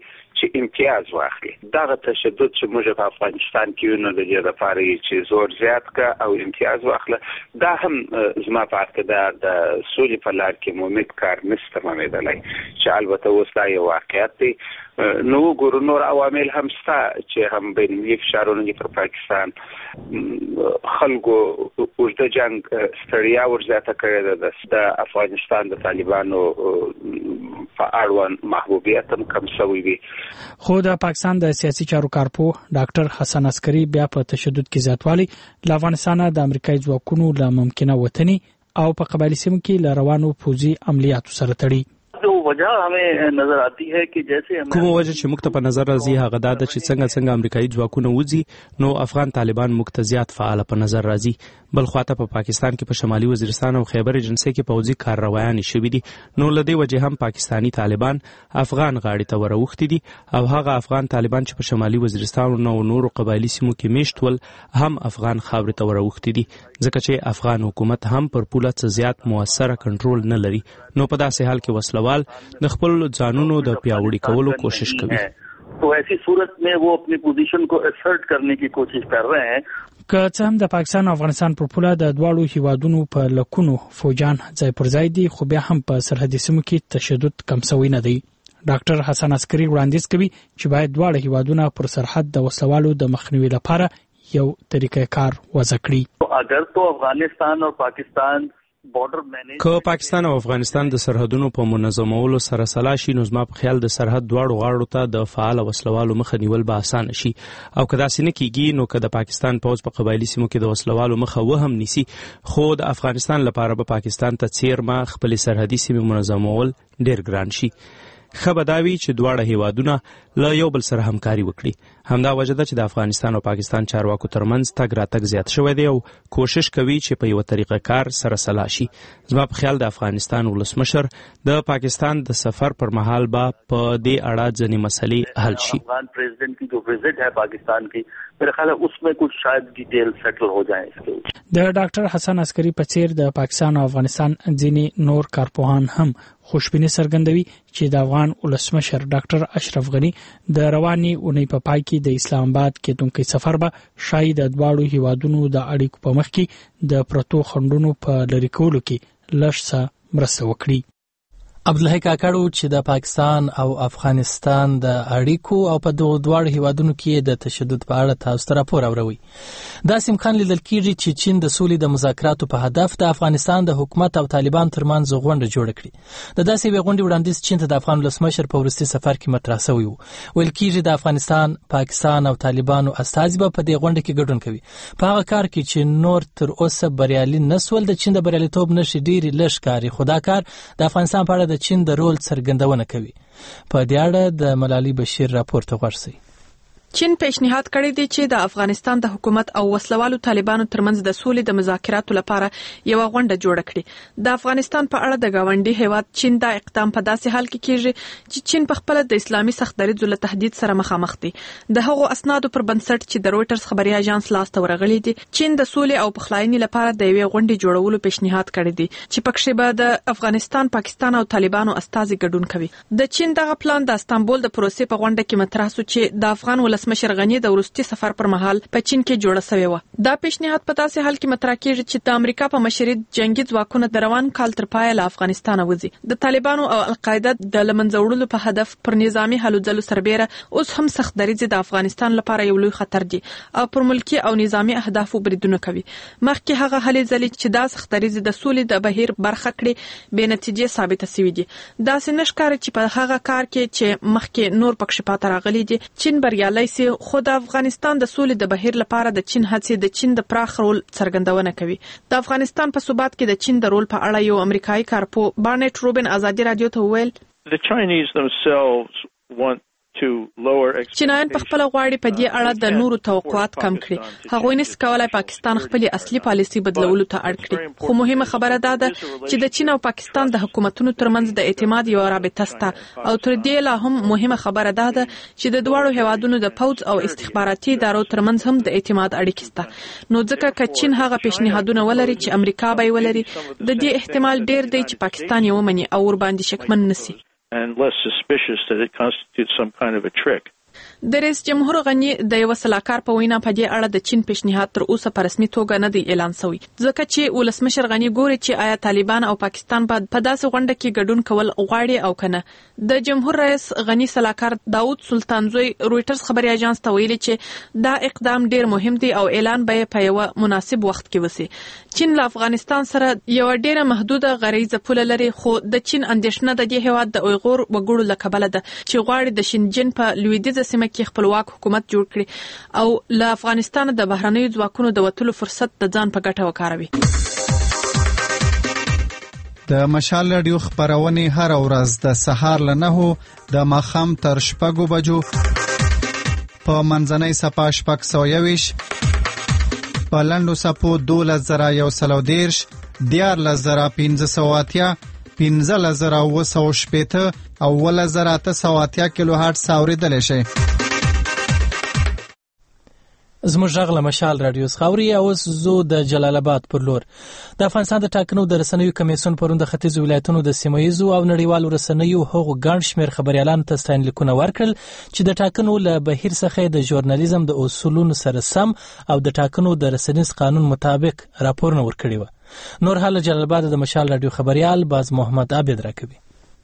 چې امتیاز واخلي. دغه تشدد چې موږ په افغانستان کې یو نو د دې لپاره چې زور زیات کا او امتیاز واخله، دا هم زما په عقیده د سولې په لار کې ممکن کار نشته مېدلای، چې البته اوس دا یو واقعیت دی. نو ګورو نور عوامل هم شته چې هم بین‌المللي فشارونه پر پاکستان خلکو اوږده جنگ ستړیا ورزیاته کړې ده. د افغانستان د طالبانو په اړوند محبوبیت هم کم شوی دی. خو د پاکستان د سیاسي چارو کارپوه ډاکټر حسن عسکري بیا په تشدد کې زیاتوالی له افغانستان د امریکایي ځواکونو له ممکنه وطني او په قبایلی سیمو کې له روانو پوځي عملیاتو سره تړي. وجہ ہمیں نظر آتی ہے کہ جیسے کومه وجه چې موږ ته په نظر راځي هغه دا ده چې څنګه امریکایي ځواکونه وځي نو افغان طالبان موږ ته زیات فعال په نظر راځي. بل خواته په پاکستان کې په شمالي وزیرستان او خیبر ایجنسي کې پوځي کارروایان شوي دي. نو لدې وجه هم پاکستانی طالبان افغان غاړي ته وروختي دي او هغه افغان طالبان چې په شمالي وزیرستان او نورو قبایلی سیمو کې میشتول هم افغان خاورې ته وروختي دي، ځکه چې افغان حکومت هم پر پوله څه زیات موثره کنټرول نه لري. نو په داسې حال کې وسلوال د خپل ځانونو د پیاوړي کولو کوشش کوي. تو ایسی صورت میں وہ اپنی پوزیشن کو اسرٹ کرنے کی کوشش کر رہے ہیں. که څه هم د پاکستان او افغانستان پر پوله د دواړو هیوادونو په لکونو فوجان ځای پر ځای دي، خو بیا هم په سرحدي سیمو کې تشدد کم شوی نه دی. ډاکټر حسن عسکري وړاندیز کوي چې باید دواړه هیوادونه پر سرحد د وسلوالو د مخنیوي لپاره یو طریقه کار وضع کړي. اگر تو افغانستان اور پاکستان که پاکستان او افغانستان د سرحدونو په منظمولو سره سلا شي نو زما په خیال د سرحد دواړو غاړو ته د فعال وسلوالو مخه نیول به اسانه شي. او که داسې نه کیږي نو که د پاکستان پوځ په قبایلی سیمو کې د وسلوالو مخه وهم نیسي، خو د افغانستان لپاره به پاکستان ته څیرمه خپل سرحدي سیمې منظمول ډیر ګران شي. خبرداوی چې دواړه هیوادونه له یو بل سره همکاري وکړي. همدا وجه ده چې د افغانستان او پاکستان چارواکو ترمنځ تګ راتګ زیات شوی دی او کوشش کوي چې په یو طریقه کار سره سلا شي. زما په خیال د افغانستان ولسمشر د پاکستان د سفر پر مهال به په دې اړه ځینې مسلې حل شي. افغان پریزیدنٹ کی جو وزٹ ہے پاکستان کی، میرا خیال ہے اس میں کچھ شاید ڈیٹیل سیٹل ہو جائیں اس کے. د ډاکټر حسن عسکري په څیر د پاکستان او افغانستان ځینې نور کارپوهان هم خوشبیني څرګندوي چې د افغان ولسمشر ډاکټر اشرف غنی د رواني اونۍ په پای کې د اسلام آباد کېدونکي سفر به شاید د دواړو هیوادونو د اړیکو په مخ کې د پرتو خنډونو په لرې کولو کې لږ څه مرسته وکړي. عبدالحی کاکړو چې د پاکستان او افغانستان د اړیکو او په دواړو هیوادونو کې د تشدد په اړه تاسو ته راپور اوروي. داسې امکان لیدل کېږي چې چین د سولې د مذاکراتو په هدف د افغانستان د حکومت او طالبان ترمنځ غونډه جوړه کړي. د داسې یوې غونډې وړاندیز چین ته د افغان ولسمشر په وروستي سفر کې مطرح شوی و. ویل کېږي د افغانستان، پاکستان او طالبانو استازي به په دې غونډه کې ګډون کوي. په هغه کار کې چې نور تر اوسه بریالي نسول د چین د بریالیتوب نښې ډېرې لږ ښکاري، خو دا کار د افغانستان په اړه د چین د رول څرګندونه کوي. په دې اړه د ملالي بشیر راپور ته ورسئ. چین پیشنهاد کړی دی چې د افغانستان د حکومت او وسلوالو طالبانو ترمنځ د سولې د مذاکراتو لپاره یو غونډه جوړه کړي. د افغانستان په اړه د گاونډي هیواد چین دا اقدام په داسې حال کې کیږي چې چین په خپل د اسلامي سخت دریځو له تهدید سره مخامخ دی. د هغو اسنادو پر بنسټ چې د رويټرز خبري اژانس لاسته ورغلي دي، چین د سولې او پخلاینې لپاره د یوې غونډې جوړولو پیشنهاد کړی دی چې پکې به د افغانستان، پاکستان او طالبانو استازي ګډون کوي. د چین دغه پلان د استانبول د پروسې په غونډه کې مطرح شو چې د افغان ولسمشر غنی د وروستي سفر پر مهال په چین کې جوړه شوې و. دا پیشنهاد په داسې حال کې مطرح کیږي چې د امریکا په مشرۍ جنگي ځواکونه د روان کال تر پایه له افغانستان وځي. د طالبانو او القاعده د لمنځه وړلو په هدف پر نظامی هلو ځلو سربېره اوس هم سخت دریځ د افغانستان لپاره یو لوی خطر دی او پر ملکی او نظامی اهدافو بریدونه کوي. مخکې هغه هلې ځلې چې دا سخت دریځ د سولې د بهیر برخه کړي بې نتیجې ثابت شوي دي. دا څنګه ښکاري چې په هغه کار کې چې مخکې نور پکښې پاتې راغلي دي چین بریالي سي، خو د افغانستان د سولې د بهیر لپاره د چین هڅې د چین د پراخ رول څرګندونه کوي. د افغانستان په ثبات کې د چین د رول په اړه یو امریکایي کارپوه بارنټ روبن ازادي رادیو ته وویل چینایان په خپل غواړي په دې اړه د نورو توقعات کم کړي. هغوی نس کولای پاکستان خپل اصلي پالیسي بدلولو ته اړ کړي. خو مهمه خبره ده چې د چین او پاکستان د حکومتونو ترمنځ د اعتماد یو رابطه شته او تر دې لا هم مهمه خبره ده چې د دوړو هیوادونو د پوځ او استخباراتي ادارو ترمنځ هم د اعتماد اړیکې شته. نو ځکه چې چین هغه پیشنهادونه ولري چې امریکا به ولري، د دې احتمال ډیر دی چې پاکستان یې ومني او ور باندې شکمن نشي. and less suspicious that it constitutes some kind of a trick. د رئیس جمهور غنی د یو سلاکار په وینا په دې اړه د چین پیشنهاد تر اوسه په رسمي توګه نه دی اعلان شوی ځکه چې ولسمشر غنی ګوري چې آیا طالبان او پاکستان په داسې غونډه کې ګډون کول غواړي او کنه د جمهور رئیس غنی سلاکار داوود سلطانزوی رويټرز خبري اژانس ته ویلي چې دا اقدام ډیر مهم دی او اعلان به په یو مناسب وخت کې وسی چین له افغانستان سره یو ډیره محدوده غریزه پوله لري خو د چین اندیشنه د دې هیواد د اویغور وګړو لکبل ده چې غواړي د شینجن په لویدیځ سیمه کې خپلواک حکومت جوړ کړي او له افغانستان د بهرنیو ځواکونو د وټولو فرصت د ځان په ګټه وکاروي. د مشال رادیو خبرونه هر ورځ د سهار له 9 د ماخام تر 6 بجو په منځنۍ صفه 621 په لاندو صفو 2110 14580 15980 او 1980 کیلو هرتز اوریدل شي. زموږ غږ له مشال رادیو خاوري او زو د جلال آباد پر لور د افغانستان د ټاکنو د رسنیو کمیسیون پرون د ختیځ ولایتونو د سیمایي او نړیوالو رسنیو حقوق ګڼ شمېر خبريالانو ته ستاینلیکونه ورکړل چې د ټاکنو له بهیر څخه د ژورنالیزم د اصولونو سره سم او د ټاکنو د رسنیز قانون مطابق راپورونه ورکړي و. نور حال جلال آباد د مشال رادیو خبريال باز محمد عابد راکوي.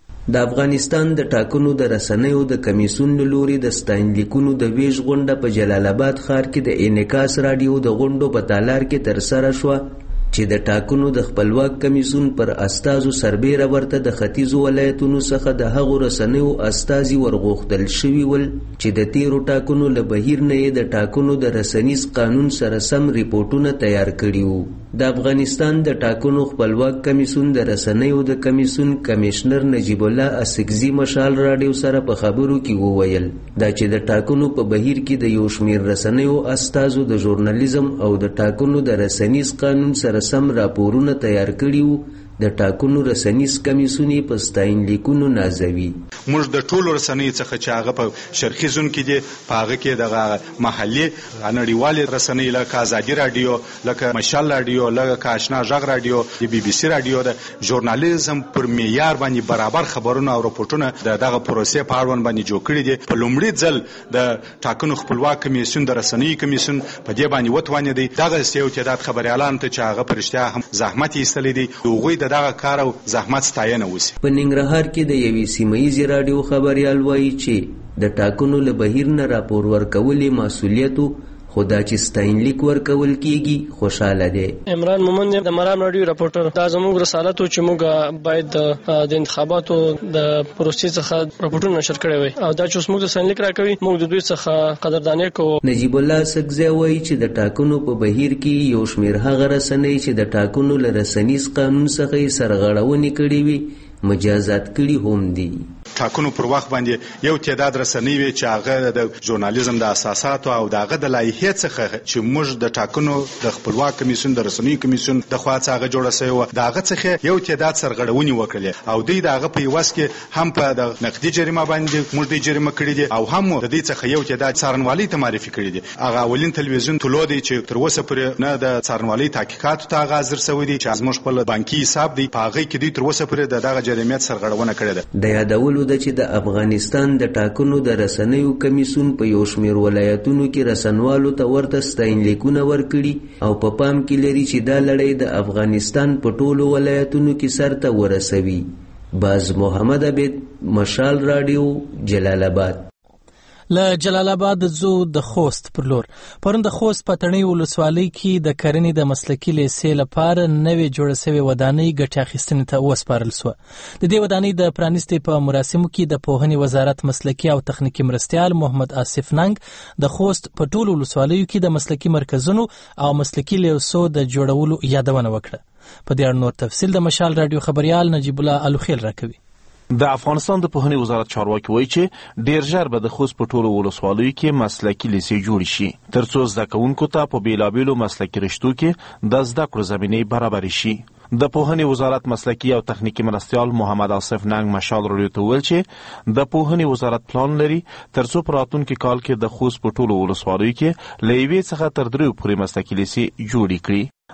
د افغانستان د ټاکنو د رسنیو د کمیسیون لوري د ستاینلیکونو د ویش غونډه په جلال آباد ښار کې د انعکاس رادیو د غونډو په تالار کې تر سره شو چې د ټاکنو د خپلواک کمیسیون پر استازو سربېره ورته د ختیځو ولایتونو څخه د هغو رسنیو استازي ورغوښتل شوي ول چې د تیرو ټاکنو له بهیر نه د ټاکنو د رسنیز قانون سره سم ریپورټونه تیار کړي وو. د افغانستان د ټاکنو خپلواک کمیسیون د رسنیو د کمیسیون کمشنر نجیب الله اسکزي مشال رادیو سره په خبرو کې وویل دا چې د ټاکنو په بهیر کې د یو شمېر رسنیو استازو د ژورنالیزم او د ټاکنو د رسنیز قانون سره سم راپورونه تیار کړیو. د ټاکنو رسنیز کمیسیون په ستاینلیکونو نازوي. موږ د ټولو رسنیو څخه چې هغه په شرقي زون کې دي په هغه کې د محلي نړیوالې رسنۍ لکه ازادي رادیو لکه مشال رادیو لکه آشنا غږ رادیو د بي بي سي رادیو د ژورنالیزم پر معیار باندې برابر خبرونه او راپورټونه دغه پروسې په اړوند باندې جوړ کړي دي. په لومړي ځل د ټاکنو خپلواک کمیسیون د رسنیو کمیسیون په دې باندې وتوانې دي دغه یو تعداد خبريالان ته چې هغه پرشتیا هم زحمت ایستلې دي دوی دغه کار او زحمت ستاینه وسی. په ننګرهار کې د یوې سیمایي رادیو خبريال وایي چې د ټاکنو له بهیر نه راپور ورکولې مسؤلیت خدا چې ستاینلیک ورکول کیږي خوشاله دي. عمران مومند د مرام رادیو راپورټر دا زموږ رسالت چې موږ باید د انتخاباتو د پروسې څخه راپورټونه نشر کړي وي او دا چې موږ د ستاینلیک راکوي موږ د دوی څخه قدرداني کوو. نجیب الله سکزی وایي چې د ټاکنو په بهیر کې یو شمېر هغه رسنۍ چې د ټاکنو له رسنیز قانون څخه سرغړونې کړې وي مجازات کړي هم دي. ټاکنو پر وخت باندې یو تعداد رسنۍ وي چې هغه د ژورنالیزم د اساساتو او دغه د لایحې څخه چې موږ د ټاکنو د خپلواک کمیسیون د رسنیو کمیسیون د خوا څخه جوړه شوی و دغه څخه یو تعداد سرغړونې وکړي او دوی دغه په یوس کې هم په د نقدي جریمه باندې موږ د جریمه کړی دي او هم د دې څخه یو تعداد څارنوالۍ ته معرفي کړی دي. هغه اولین تلویزیون طلوع دی چې تر اوسه پورې نه د څارنوالۍ تحقیقاتو ته حاضر شوی دی چې زموږ خپل بانکي حساب دی په هغه کې دوی تر اوسه پورې دغه جریمه سرغړونه کړې ده. د یادولو د چې د افغانستان د ټاکنو د رسنیو کمیسیون په یو شمېر ولایتونو کې رسنوالو ته ورته ستاینلیکونه ورکړي او په پام کې لري چې دا لړۍ د افغانستان په ټولو ولایتونو کې سرته ورسوي. باز محمد عبید مشال رادیو جلال آباد. له جلال آباد زو د خوست پر لور پرون د خوست پټنی ولسوالۍ کې د کرنې د مسلکي لیسې لپاره نوې جوړه شوې ودانۍ ګټه اخیستنې ته وسپارل شو. د دې ودانۍ د پرانیستې په مراسمو کې د پوهنې وزارت مسلکي او تخنیکی مرستیال محمد آصف ننګ د خوست په ټولو ولسوالیو کې د مسلکي مرکزونو او مسلکي لیسو د جوړولو یادونه وکړه. په دې اړه نور تفصیل د مشال رادیو خبريال نجیب الله الوخیل راکوي. د افغانستان د پوهنې وزارت چارواکي وایي چې ډیر ژر به د خوست په ټولو ولسوالیو کې مسلکي لیسې جوړ شي ترڅو زده کوونکو ته په بیلابیلو مسلکي رشتو کې د زده کړو زمینې برابر شي. د پوهنې وزارت مسلکي او تخنیکی مرستیال محمد آصف ننګ مشال رادیو ته ویل چې د پوهنې وزارت پلان لري ترڅو په راتلونکي کال کې د خوست په ټولو ولسوالیو کې له یوې څخه تر 3 پورې مسلکي لیسې جوړې کړي.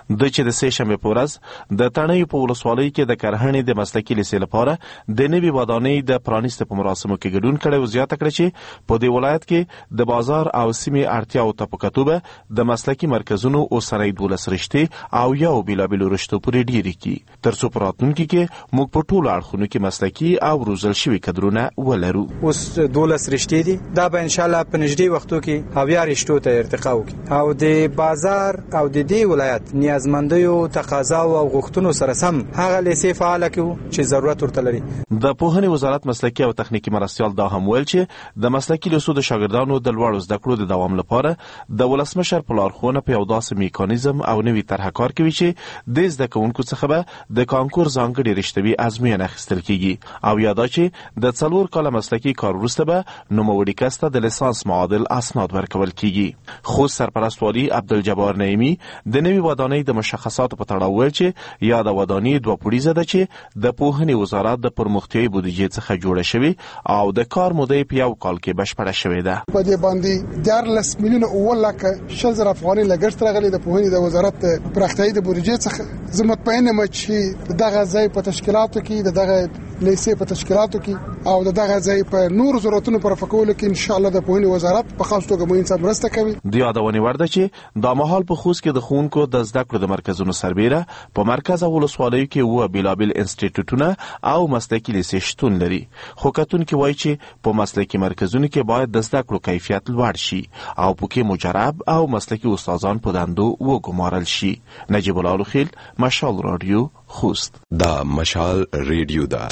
د چې د سه شنبه په ورځ د تڼیو په ولسوالۍ کې د کرهڼې د مسلکي لیسې لپاره د نوي ودانۍ د پرانیست په مراسمو کې ګډون کړی او زیاته کړه چې په دې ولایت کې د بازار او سیمې اړتیاو ته په کتو د مسلکي مرکزونو اوسنۍ 12 رشتې او یو بیلابیلو رشتو پورې ډیرې کی ترڅو په راتلونکي کې موږ په ټولو اړخونو کې مسلکي او روزل شوي کدرونه ولرو. اوس 12 رشتې دي، دا به ان شاء الله په نږدې وختو کې هاویا رشتو ته ارتقا وکړي او د بازار او د دې ولایت نیازمندیو تقاضا او غوښتنو سره سم هغه لیسې فعال کړو چې ضرورت ورته لري. د پوهنې وزارت مسلکي او تخنیکی مرستیال دا هم ویل چې د مسلکي لیسو د شاګردانو د لوړو زده کړو د دوام لپاره د ولسمشر په لارښوونه په یو داسې میکانیزم او نوي طرحه کار کوي چې د زده کوونکو څخه به د کانکور ځانګړي رشتوي ازموینه اخیستل کیږي او یادا چې د 4 کاله مسلکي کار وروسته به نوموړي کس ته د لیسانس معادل اسناد ورکول کیږي. خو سرپرست والی عبدالجبار نعیمی د نوي ودانۍ د مشخصاتو په تړاو ویل چې یاده ودانۍ 2 پوړیزه ده چې د پوهنې وزارت د پرمختیایي بودیجې څخه جوړه شوې او د کار مودې په یو کال کې بشپړه شوې ده. په دې باندې 14 میلیونه اول لکه شل افغاني لګښت راغلي د پوهنې د وزارت پرمختیایي د بودیجې څخه. زه مطمئن یم چې دغه ځای په تشکیلاتو کې دغه لیسې په تشکیلاتو کې او دغه ځای په نور ضرورتونو پر فکرول کې ان شاء الله د پوهنې وزارت په خاص توګه مو انسان مرسته کوي. د یادونې وړ ده چې د مهال په خوست کې د ښوونکو د زده کړو د مرکزونو سربېره په مرکز او ولسوالیو کې و بیلابل انسټیټیوټونه او مسلکي لیسې شتون لري. خو کتونکي وایي چې په مسلکي مرکزونو کې باید د زده کړو کیفیت لوړ شي او پکې مجرب او مسلکي استادان په دندو وګمارل شي. نجیب الله لوخیل، مشال رادیو، خوست. دا مشال ریډیو دا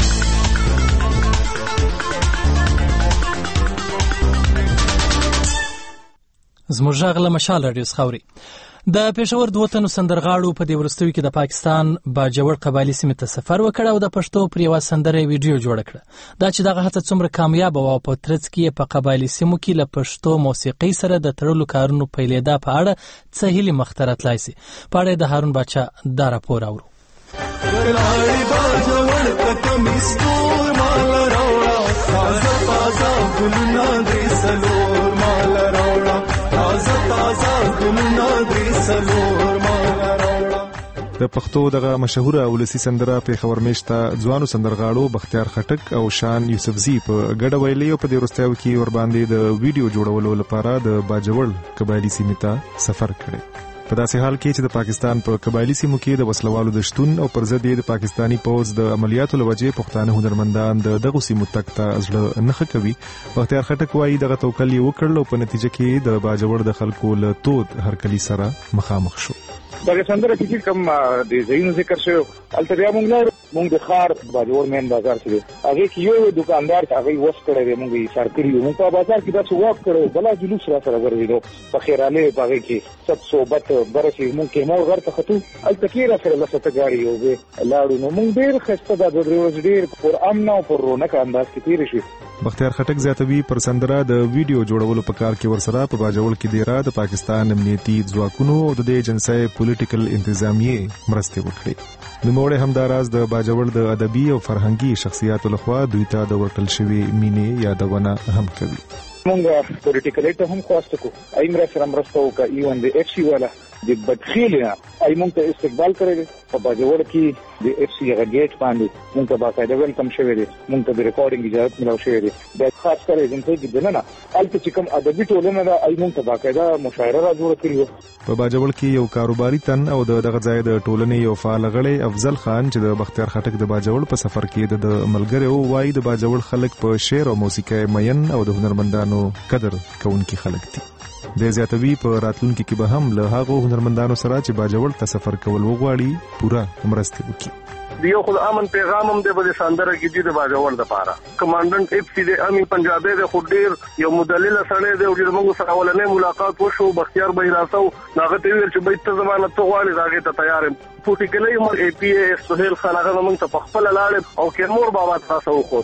زموږ غږ له مشال رادیو څخه اوري. د پېښور 2 تنو سندرغاړو په دې وروستیو کې د پاکستان باجوړ قبایلي سیمې ته سفر وکړ او د پښتو پر یوه سندره ویډیو جوړه کړه. دا چې دغه هڅه څومره کامیاب او په ترڅ کې په قبایلي سیمو کې له پښتو موسیقۍ سره د تړلو کارونو پیلېدا په اړه څه هیلې مخته راتلای سي. په اړه د هارون باچا دا راپور اورو. د پښتو دغه مشهوره ولسی سندره په خبرمشته ځوانو سندرغاړو بختیار خټک او شان یوسفزی په ګډه ویلي او په دې وروستیو کې ور باندې د ویډیو جوړولو لپاره د باجوړ قبایلی سیمې ته سفر کړی. په داسې حال کې چې د پاکستان په قبایلی سیمو کې د وسلوالو د شتون او پر ضد د پاکستانی پوځ د عملیاتو لوجې پښتانه هنرمندان دغه سیمو تک ته ځړه نه کوي. بختیار خټک وايي دغه توکل یې وکړل او په نتیجه کې د باجوړ د خلکو له تود هرکلی سره مخامخ شو. دا سندره کې کوم د زینو ذکر شو التبیا مونږ د خار باجوړ مین بازار کې هغه کې یو دکاندار هغه وس کړی دی مونږ یې سر کړی مونږ په بازار کې دا څه واک کړو بلا جلوس را سره ورغلو په خیراله هغه کې 700 برشي مونږ کې مور ورته خطو التکیر سره لسته غاړي یو به لاړو نو مونږ ډیر خسته د ورځ ډیر پر امن او پر رونق انداز کې تیر شي. بختیار خټک زیاتوي پر سندره د ویډیو جوړولو په کار کې ورسره په باجوړ کې دیره د پاکستان امنیتي ځواکونو او د ایجنسۍ پولیټیکل انتظامیه مرسته وکړي. نوموړی همداراز د باجوړ د ادبي او فرهنګي شخصیاتو لخوا دوی ته د ورکل شوی مینې یادونه هم کوي. مونږ پولیټیکل ته هم خواسته کو ایمره سره مرسته وکړه ایون د اف سی والا د بدخیلیا ایمون ته استقبال کړی په باجوړ کې د اف سی غیټ باندې مونږ ته باقاعده ویلکم شوی دی مونږ ته د ریکارډینګ اجازه ملو شوی دی د خاص کر ایجنسی کې دننه البته چې کوم ادبي ټولنه دا ایمون ته باقاعده مشاعره را جوړ کړی. په باجوړ کې یو کاروباري تن او دغه ځای د ټولنې یو فعال غړی افضل خان چې د بختیار خټک د باجوړ په سفر کې د ملګری وایي د باجوړ خلک په شعر او موسیقي مین او د هنرمندانو قدر کوونکي خلک دي. د زیاتوي په راتلونکي کې به هم له هغو هنرمندانو سره چې باجوړ ته سفر کول وغواړي پوره مرسته وکړي. دیو خود امن پیغام هم د بده سندره کې د باجوړ د پاره کمانډنټ اف سی د امي پنجابي د خډیر یو مدلل سره د موږ سره ولنې ملاقات وشو بختیار بهراسو ناغه ته ویل چې بیت زمانه ته غواړي راغې ته تیار یم پوټیکلې مر ای پی ای سهیل خان هغه موږ ته خپل لاړ او کمور بابا تاسو وخوته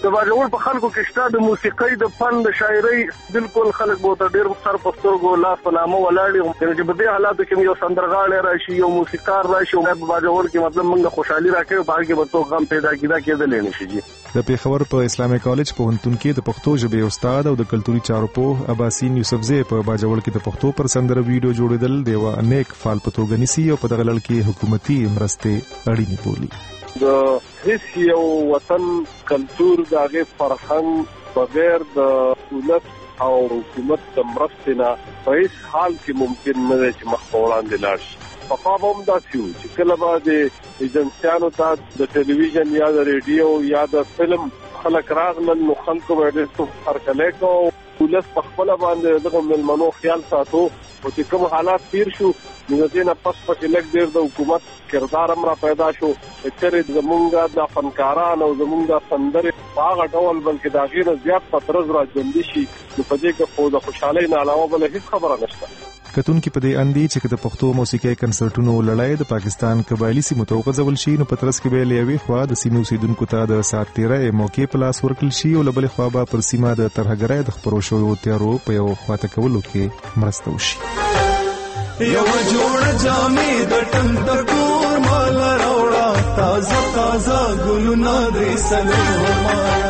د باجوړ په خلکو کې شته د موسیقۍ د فن د شاعرۍ بالکل خلک به ته ډیر سر په سترګو لاس په نامه ولاړ چې په دې حالاتو کې یو سندرغاړی راشي یو موسیقار راشي او په باجوړ کې مطلب موږ خوشحالي راکړو په هغه به تو غم پیدا کېدل نه شي. د پیښور په اسلامي کالج پوهنتون کې د پښتو ژبې استاد او د کلتوري چارو پوه عباسین یوسفزی په باجوړ کې د پښتو پر سندره ویډیو جوړیدل د یو نیک فعال په توګه نیسي او په دغه لړ کې حکومتي مرستې اړینې بولي. د هیڅ یو وطن کلتور د هغه فرهنګ بغیر د دولت او حکومت د مرستې نه په هیڅ حال کې ممکن نه دی چې مخ په وړاندې لاړ شي. پخوا به هم داسې وو چې کله به د ایجنسیانو ته د ټلویزیون یا د ریډیو یا د فلم خلک راغلل نو خلکو به ډېر څه هرکلی کوو. ولس په خپله باندې دغه مېلمنو خیال ساتو او چې کوم حالات تیر شو نو د دې نه پس پکې لږ ډېر د حکومت کردار هم را پیدا شو چې چېرې زمونږ د فنکاران او زمونږ د سندرې په هغه ډول بلکې د هغې نه زیات په طرز را ژوندي شي نو په دې کې خو د خوشحالۍ نه علاوه بله هېڅ خبره نشته. کتونکي په دې اندي چې د پښتو موسیقي کنسرټونو لړۍ د پاکستان قبایلی سیمو ته وغځول شي نو په ترڅ کې به له یوې خوا د سیمو اوسیدونکو ته د ساعت تیرۍ موقع په لاس ورکړل شي او له بلې خوا به پر سیمه د ترهګرۍ د خپرو شویو تیارو په یو خواته کولو کې مرسته وشي. یو جوړ جامې د ټنګ د کور مال راوړه تازه تازه ګلونه دې سلو مال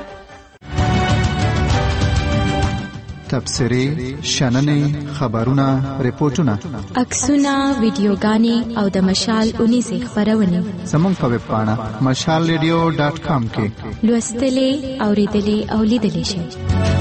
تبصرې شننې خبرونه ریپورتونه عکسونه ویډیوګانې او د مشال 19 خبرونه زموږ په ویب پاڼه mashalradio.com کې لوستلې اوریدلې او لیدلې شئ.